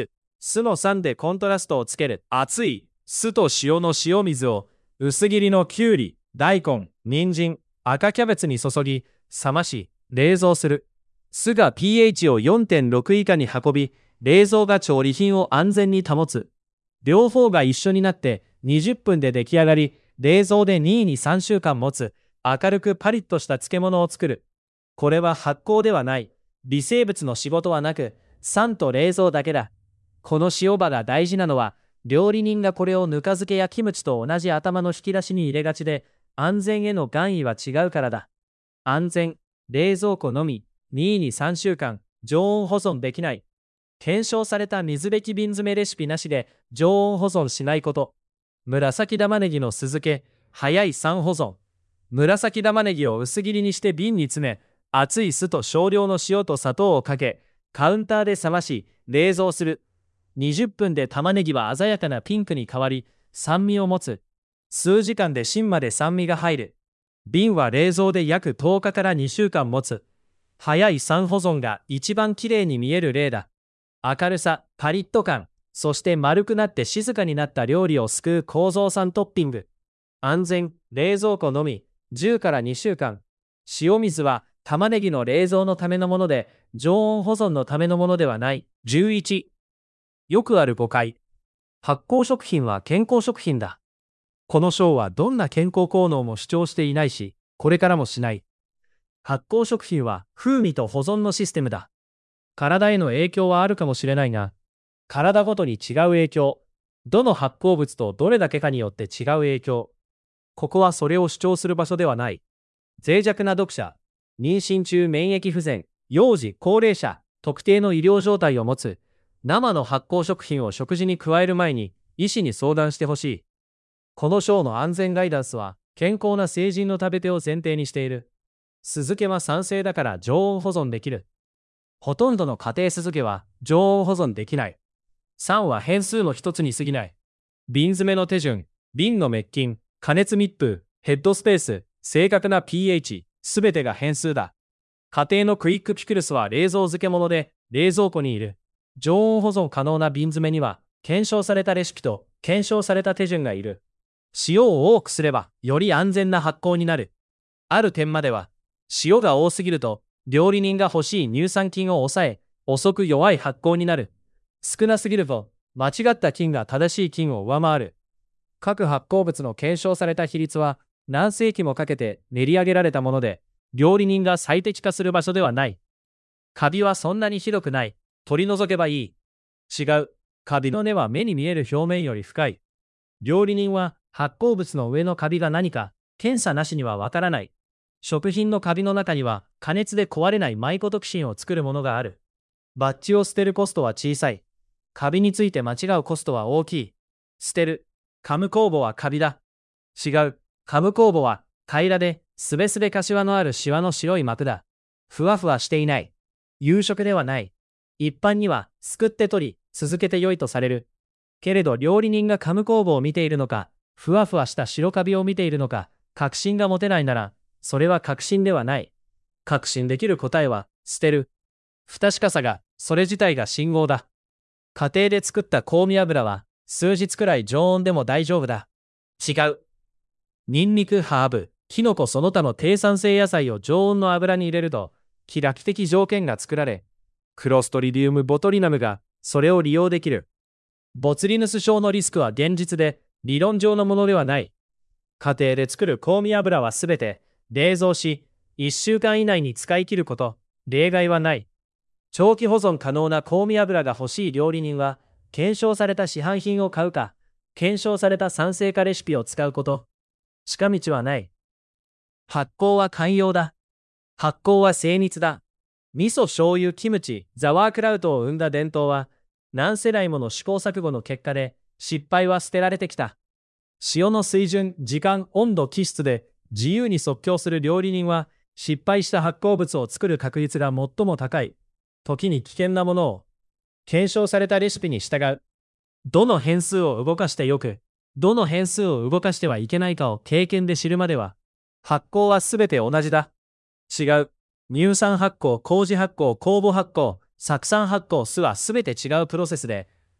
酢の酸でコントラストをつける。熱い酢と塩の塩水を薄切りのきゅうり、大根、人参、赤キャベツに注ぎ、冷まし、冷蔵する。酢が pH を 4.6 以下に運び、冷蔵が調理品を安全に保つ。両方が一緒になって20分で出来上がり、冷蔵で2に3週間持つ。明るくパリッとした漬物を作る。これは発酵ではない。微生物の仕事はなく、酸と冷蔵だけだ。この塩場が大事なのは、料理人がこれをぬか漬けやキムチと同じ頭の引き出しに入れがちで、安全への願意は違うからだ。安全、冷蔵庫のみ、2に3週間、常温保存できない。検証された水べき瓶詰めレシピなしで常温保存しないこと。紫玉ねぎの酢漬け、早い酸保存。紫玉ねぎを薄切りにして瓶に詰め、熱い酢と少量の塩と砂糖をかけ、カウンターで冷まし、冷蔵する。20分で玉ねぎは鮮やかなピンクに変わり、酸味を持つ。数時間で芯まで酸味が入る。瓶は冷蔵で約10日から2週間持つ。早い酸保存が一番きれいに見える例だ。明るさ、パリッと感、そして丸くなって静かになった料理を救う構造酸トッピング。安全、冷蔵庫のみ、10から2週間。塩水は玉ねぎの冷蔵のためのもので、常温保存のためのものではない。11。よくある誤解。発酵食品は健康食品だ。この章はどんな健康効能も主張していないし、これからもしない。発酵食品は風味と保存のシステムだ。体への影響はあるかもしれないが、体ごとに違う影響。どの発酵物とどれだけかによって違う影響。ここはそれを主張する場所ではない。脆弱な読者、妊娠中免疫不全、幼児、高齢者、特定の医療状態を持つ、生の発酵食品を食事に加える前に医師に相談してほしい。この章の安全ガイダンスは健康な成人の食べ手を前提にしている。酢漬けは酸性だから常温保存できる。ほとんどの家庭酢漬けは常温保存できない。酸は変数の一つに過ぎない。瓶詰めの手順、瓶の滅菌、加熱密封、ヘッドスペース、正確な pH、すべてが変数だ。家庭のクイックピクルスは冷蔵漬物で冷蔵庫にいる。常温保存可能な瓶詰めには検証されたレシピと検証された手順がいる。塩を多くすればより安全な発酵になる。ある点までは、塩が多すぎると料理人が欲しい乳酸菌を抑え、遅く弱い発酵になる。少なすぎると間違った菌が正しい菌を上回る。各発酵物の検証された比率は何世紀もかけて練り上げられたもので、料理人が最適化する場所ではない。カビはそんなにひどくない。取り除けばいい。違う。カビの根は目に見える表面より深い。料理人は発酵物の上のカビが何か検査なしにはわからない。食品のカビの中には加熱で壊れないマイコトキシンを作るものがある。バッジを捨てるコストは小さい。カビについて間違うコストは大きい。捨てる。カム酵母はカビだ。違う。カム酵母は平らで、すべすべかしわのあるシワの白い膜だ。ふわふわしていない。有色ではない。一般には、すくって取り、続けて良いとされる。けれど料理人がカム酵母を見ているのか、ふわふわした白カビを見ているのか、確信が持てないなら、それは確信ではない。確信できる答えは、捨てる。不確かさが、それ自体が信号だ。家庭で作った香味油は、数日くらい常温でも大丈夫だ。違う。ニンニク、ハーブ、キノコその他の低酸性野菜を常温の油に入れると、気楽的条件が作られ、クロストリディウム・ボトリナムがそれを利用できる。ボツリヌス症のリスクは現実で、理論上のものではない。家庭で作る香味油はすべて冷蔵し、1週間以内に使い切ること、例外はない。長期保存可能な香味油が欲しい料理人は、検証された市販品を買うか、検証された酸性化レシピを使うこと。近道はない。発酵は寛容だ。発酵は精密だ。味噌、醤油、キムチ、ザワークラウトを生んだ伝統は、何世代もの試行錯誤の結果で、失敗は捨てられてきた。塩の水準、時間、温度、気質で自由に即興する料理人は、失敗した発酵物を作る確率が最も高い。時に危険なものを、検証されたレシピに従う。どの変数を動かしてよく、どの変数を動かしてはいけないかを経験で知るまでは、発酵はすべて同じだ。違う。乳酸発酵、麹発酵、酵母発酵、酢酸発酵、酢はすべて違うプロセスで、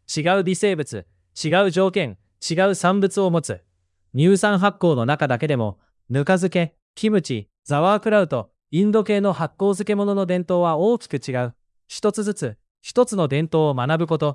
違う微生物、違う条件、違う産物を持つ。乳酸発酵の中だけでも、ぬか漬け、キムチ、ザワークラウト、インド系の発酵漬物の伝統は大きく違う。一つずつ、一つの伝統を学ぶこと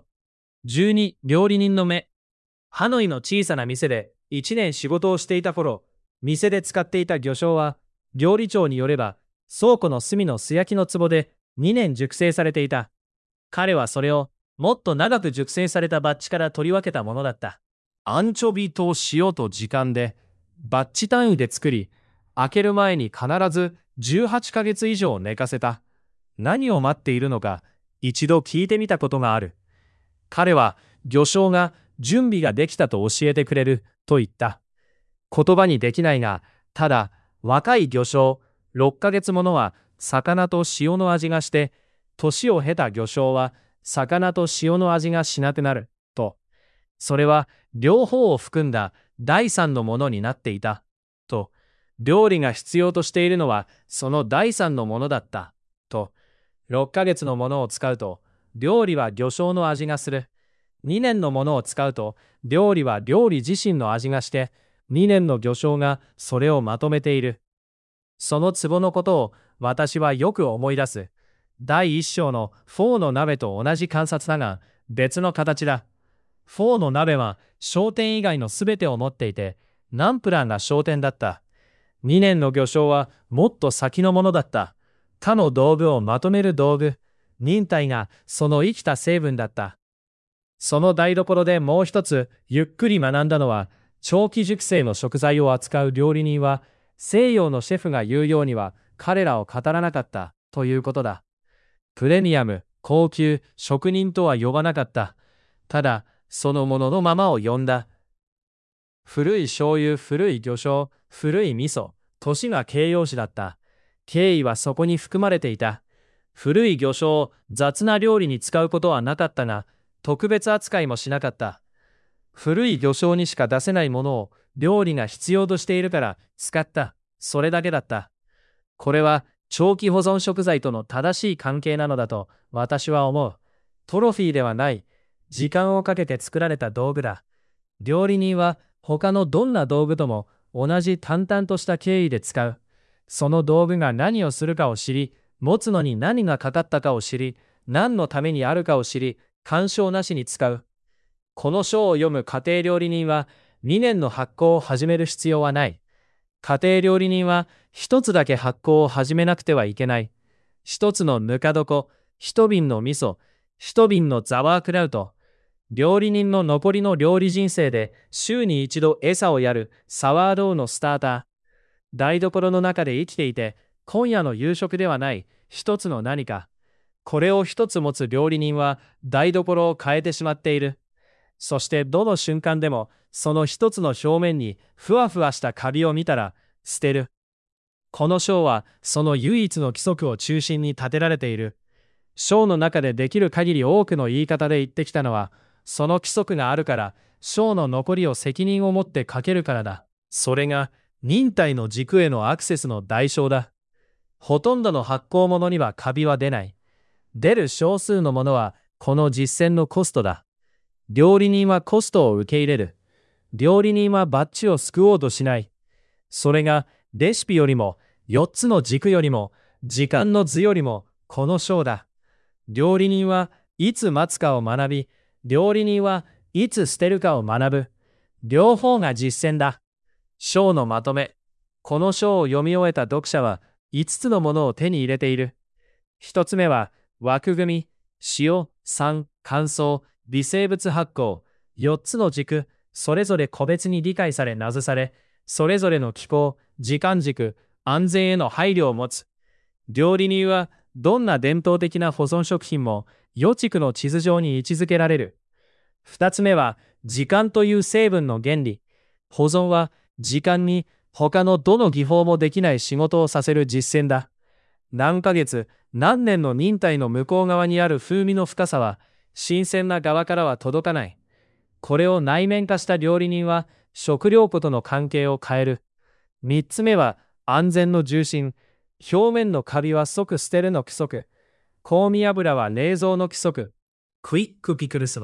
。12、料理人の目。ハノイの小さな店で1年仕事をしていた頃、店で使っていた魚醤は、料理長によれば、倉庫の隅の素焼きの壺で2年熟成されていた。彼はそれをもっと長く熟成されたバッジから取り分けたものだった。アンチョビと塩と時間で、バッジ単位で作り、開ける前に必ず18ヶ月以上寝かせた。何を待っているのか、一度聞いてみたことがある。彼は、魚醤が準備ができたと教えてくれると言った。言葉にできないが、ただ、若い魚醤、6ヶ月ものは魚と塩の味がして、年を経た魚醤は魚と塩の味がしなくなる、と。それは両方を含んだ第三のものになっていた、と。料理が必要としているのはその第三のものだった、と。6ヶ月のものを使うと、料理は魚醤の味がする。2年のものを使うと、料理は料理自身の味がして、2年の魚醤がそれをまとめている。その壺のことを私はよく思い出す。第一章のフォーの鍋と同じ観察だが、別の形だ。フォーの鍋は焦点以外のすべてを持っていて、ナンプラーが焦点だった。2年の魚醤はもっと先のものだった。他の道具をまとめる道具、忍耐がその生きた成分だった。その台所でもう一つゆっくり学んだのは、長期熟成の食材を扱う料理人は、西洋のシェフが言うようには彼らを語らなかったということだ。プレミアム、高級、職人とは呼ばなかった。ただ、そのもののままを呼んだ。古い醤油、古い魚醤、古い味噌、年が形容詞だった。敬意はそこに含まれていた。古い魚醤を雑な料理に使うことはなかったが、特別扱いもしなかった。古い魚醤にしか出せないものを料理が必要としているから使った。それだけだった。これは長期保存食材との正しい関係なのだと私は思う。トロフィーではない。時間をかけて作られた道具だ。料理人は他のどんな道具とも同じ淡々とした敬意で使う。その道具が何をするかを知り、持つのに何がかかったかを知り、何のためにあるかを知り、干渉なしに使う。この書を読む家庭料理人は2年の発酵を始める必要はない。家庭料理人は一つだけ発酵を始めなくてはいけない。一つのぬか床、一瓶の味噌、一瓶のザワークラウト。料理人の残りの料理人生で週に一度餌をやるサワードーのスターター。台所の中で生きていて、今夜の夕食ではない一つの何か。これを一つ持つ料理人は台所を変えてしまっている。そしてどの瞬間でもその一つの表面にふわふわしたカビを見たら捨てる。この章はその唯一の規則を中心に立てられている。章の中でできる限り多くの言い方で言ってきたのは、その規則があるから章の残りを責任を持ってかけるからだ。それが忍耐の軸へのアクセスの代償だ。ほとんどの発酵物にはカビは出ない。出る少数のものはこの実践のコストだ。料理人はコストを受け入れる。料理人はバッジを救おうとしない。それがレシピよりも、4つの軸よりも、時間の図よりも、この章だ。料理人はいつ待つかを学び、料理人はいつ捨てるかを学ぶ。両方が実践だ。章のまとめ。この章を読み終えた読者は、5つのものを手に入れている。1つ目は、枠組み、塩、酸、乾燥、微生物発酵。4つの軸、それぞれ個別に理解され名付され、それぞれの気候、時間軸、安全への配慮を持つ。料理人はどんな伝統的な保存食品も予築の地図上に位置づけられる。2つ目は時間という成分の原理。保存は時間に他のどの技法もできない仕事をさせる実践だ。何ヶ月、何年の忍耐の向こう側にある風味の深さは新鮮な側からは届かない。これを内面化した料理人は食料庫との関係を変える。3つ目は安全の重心。表面のカビは即捨てるの規則。香味油は冷蔵の規則。クイックピクルスは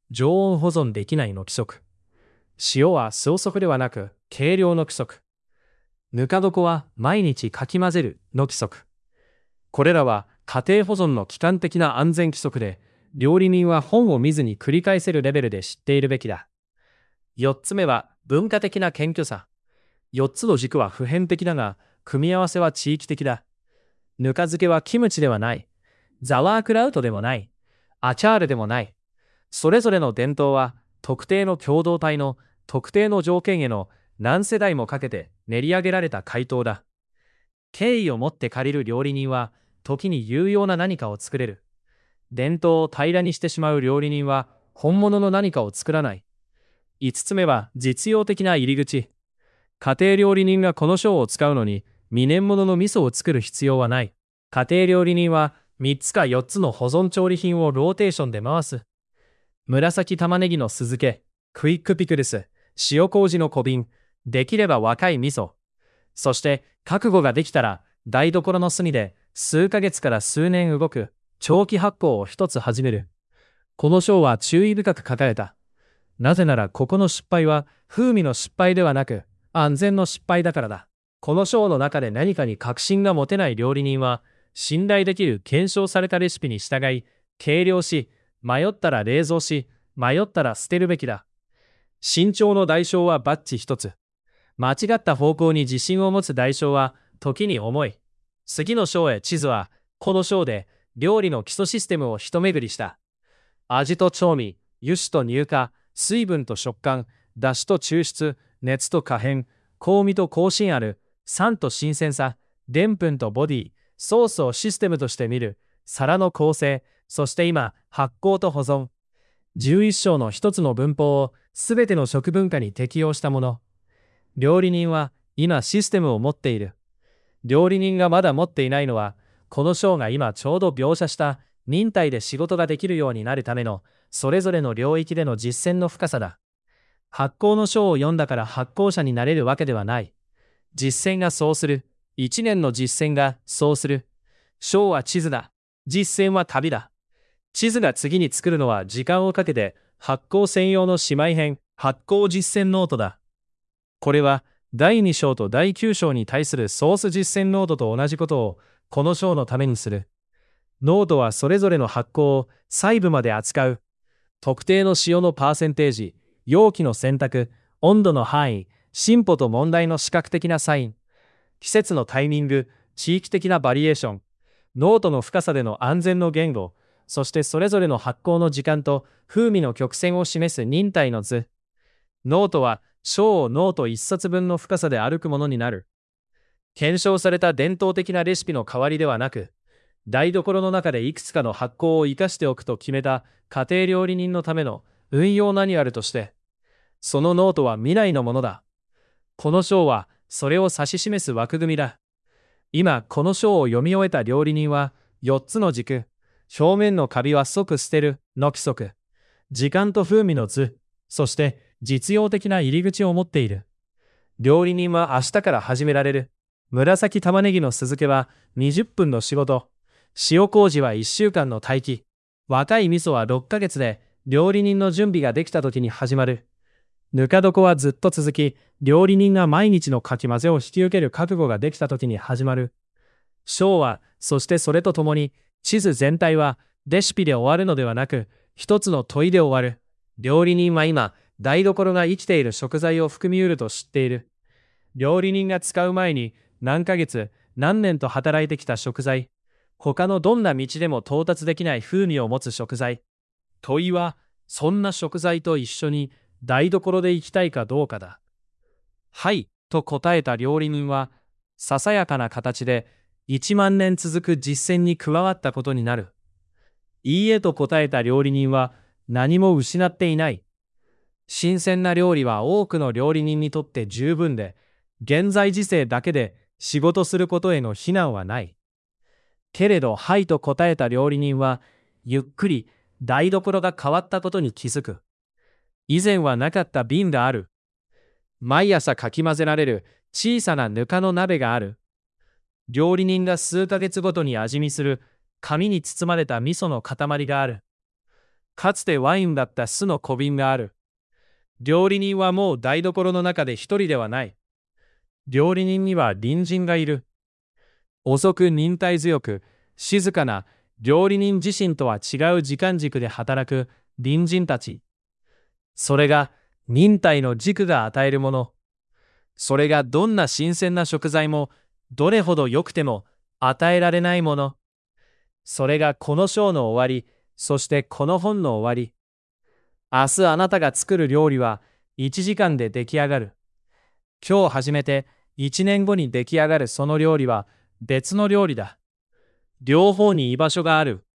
常温保存できないの規則。塩は消速ではなく計量の規則。ぬか床は毎日かき混ぜるの規則。これらは家庭保存の基幹的な安全規則で、料理人は本を見ずに繰り返せるレベルで知っているべきだ。4つ目は文化的な謙虚さ。4つの軸は普遍的だが、組み合わせは地域的だ。ぬか漬けはキムチではない。ザワークラウトでもない。アチャールでもない。それぞれの伝統は特定の共同体の特定の条件への何世代もかけて練り上げられた回答だ。敬意を持って借りる料理人は時に有用な何かを作れる。伝統を平らにしてしまう料理人は本物の何かを作らない。5つ目は実用的な入り口。家庭料理人がこの章を使うのに未年物の味噌を作る必要はない。家庭料理人は3つか4つの保存調理品をローテーションで回す。紫玉ねぎの酢漬け、クイックピクルス、塩麹の小瓶、できれば若い味噌。そして覚悟ができたら台所の隅で数ヶ月から数年動く長期発酵を一つ始める。この章は注意深く書かれた。なぜならここの失敗は風味の失敗ではなく安全の失敗だからだ。この章の中で何かに確信が持てない料理人は信頼できる検証されたレシピに従い計量し、迷ったら冷蔵し、迷ったら捨てるべきだ。慎重の代償はバッジ一つ。間違った方向に自信を持つ代償は時に重い。次の章へ地図はこの章で料理の基礎システムを一巡りした。味と調味、油脂と乳化、水分と食感、出汁と抽出、熱と可変、香味と香辛ある、酸と新鮮さ、でんぷんとボディ、ソースをシステムとして見る、皿の構成、そして今、発酵と保存。11章の一つの文法をすべての食文化に適用したもの。料理人は今システムを持っている。料理人がまだ持っていないのは、この章が今ちょうど描写した忍耐で仕事ができるようになるためのそれぞれの領域での実践の深さだ。発酵の章を読んだから発酵者になれるわけではない。実践がそうする。一年の実践がそうする。章は地図だ。実践は旅だ。地図が次に作るのは時間をかけて発酵専用の姉妹編、発酵実践ノートだ。これは第2章と第9章に対するソース実践ノートと同じことをこの章のためにする。ノートはそれぞれの発酵を細部まで扱う。特定の塩のパーセンテージ、容器の選択、温度の範囲、進歩と問題の視覚的なサイン、季節のタイミング、地域的なバリエーション、ノートの深さでの安全の言語、そしてそれぞれの発酵の時間と風味の曲線を示す忍耐の図。ノートは章をノート1冊分の深さで歩くものになる。検証された伝統的なレシピの代わりではなく、台所の中でいくつかの発酵を生かしておくと決めた家庭料理人のための運用マニュアルとして、そのノートは未来のものだ。この章はそれを指し示す枠組みだ。今この章を読み終えた料理人は4つの軸、表面のカビは即捨てるの規則、時間と風味の図、そして実用的な入り口を持っている。料理人は明日から始められる。紫玉ねぎの酢漬けは20分の仕事。塩麹は1週間の待機。若い味噌は6ヶ月で料理人の準備ができた時に始まる。ぬか床はずっと続き、料理人が毎日のかき混ぜを引き受ける覚悟ができた時に始まる。章は、そしてそれとともに、地図全体はレシピで終わるのではなく、一つの問いで終わる。料理人は今、台所が生きている食材を含みうると知っている。料理人が使う前に何ヶ月、何年と働いてきた食材。他のどんな道でも到達できない風味を持つ食材。問いは、そんな食材と一緒に台所で生きたいかどうかだ。はい、と答えた料理人は、ささやかな形で1万年続く実践に加わったことになる。いいえと答えた料理人は何も失っていない。新鮮な料理は多くの料理人にとって十分で、現在時世だけで仕事することへの非難はない。けれど、はいと答えた料理人は、ゆっくり台所が変わったことに気づく。以前はなかった瓶がある。毎朝かき混ぜられる小さなぬかの鍋がある。料理人が数ヶ月ごとに味見する紙に包まれた味噌の塊がある。 かつてワインだった酢の小瓶がある。料理人はもう台所の中で一人ではない。料理人には隣人がいる。遅く忍耐強く、静かな料理人自身とは違う時間軸で働く隣人たち。それが忍耐の軸が与えるもの。それがどんな新鮮な食材も、どれほど良くても与えられないもの。それがこの章の終わり、そしてこの本の終わり。明日あなたが作る料理は1時間で出来上がる。今日始めて1年後に出来上がるその料理は別の料理だ。両方に居場所がある。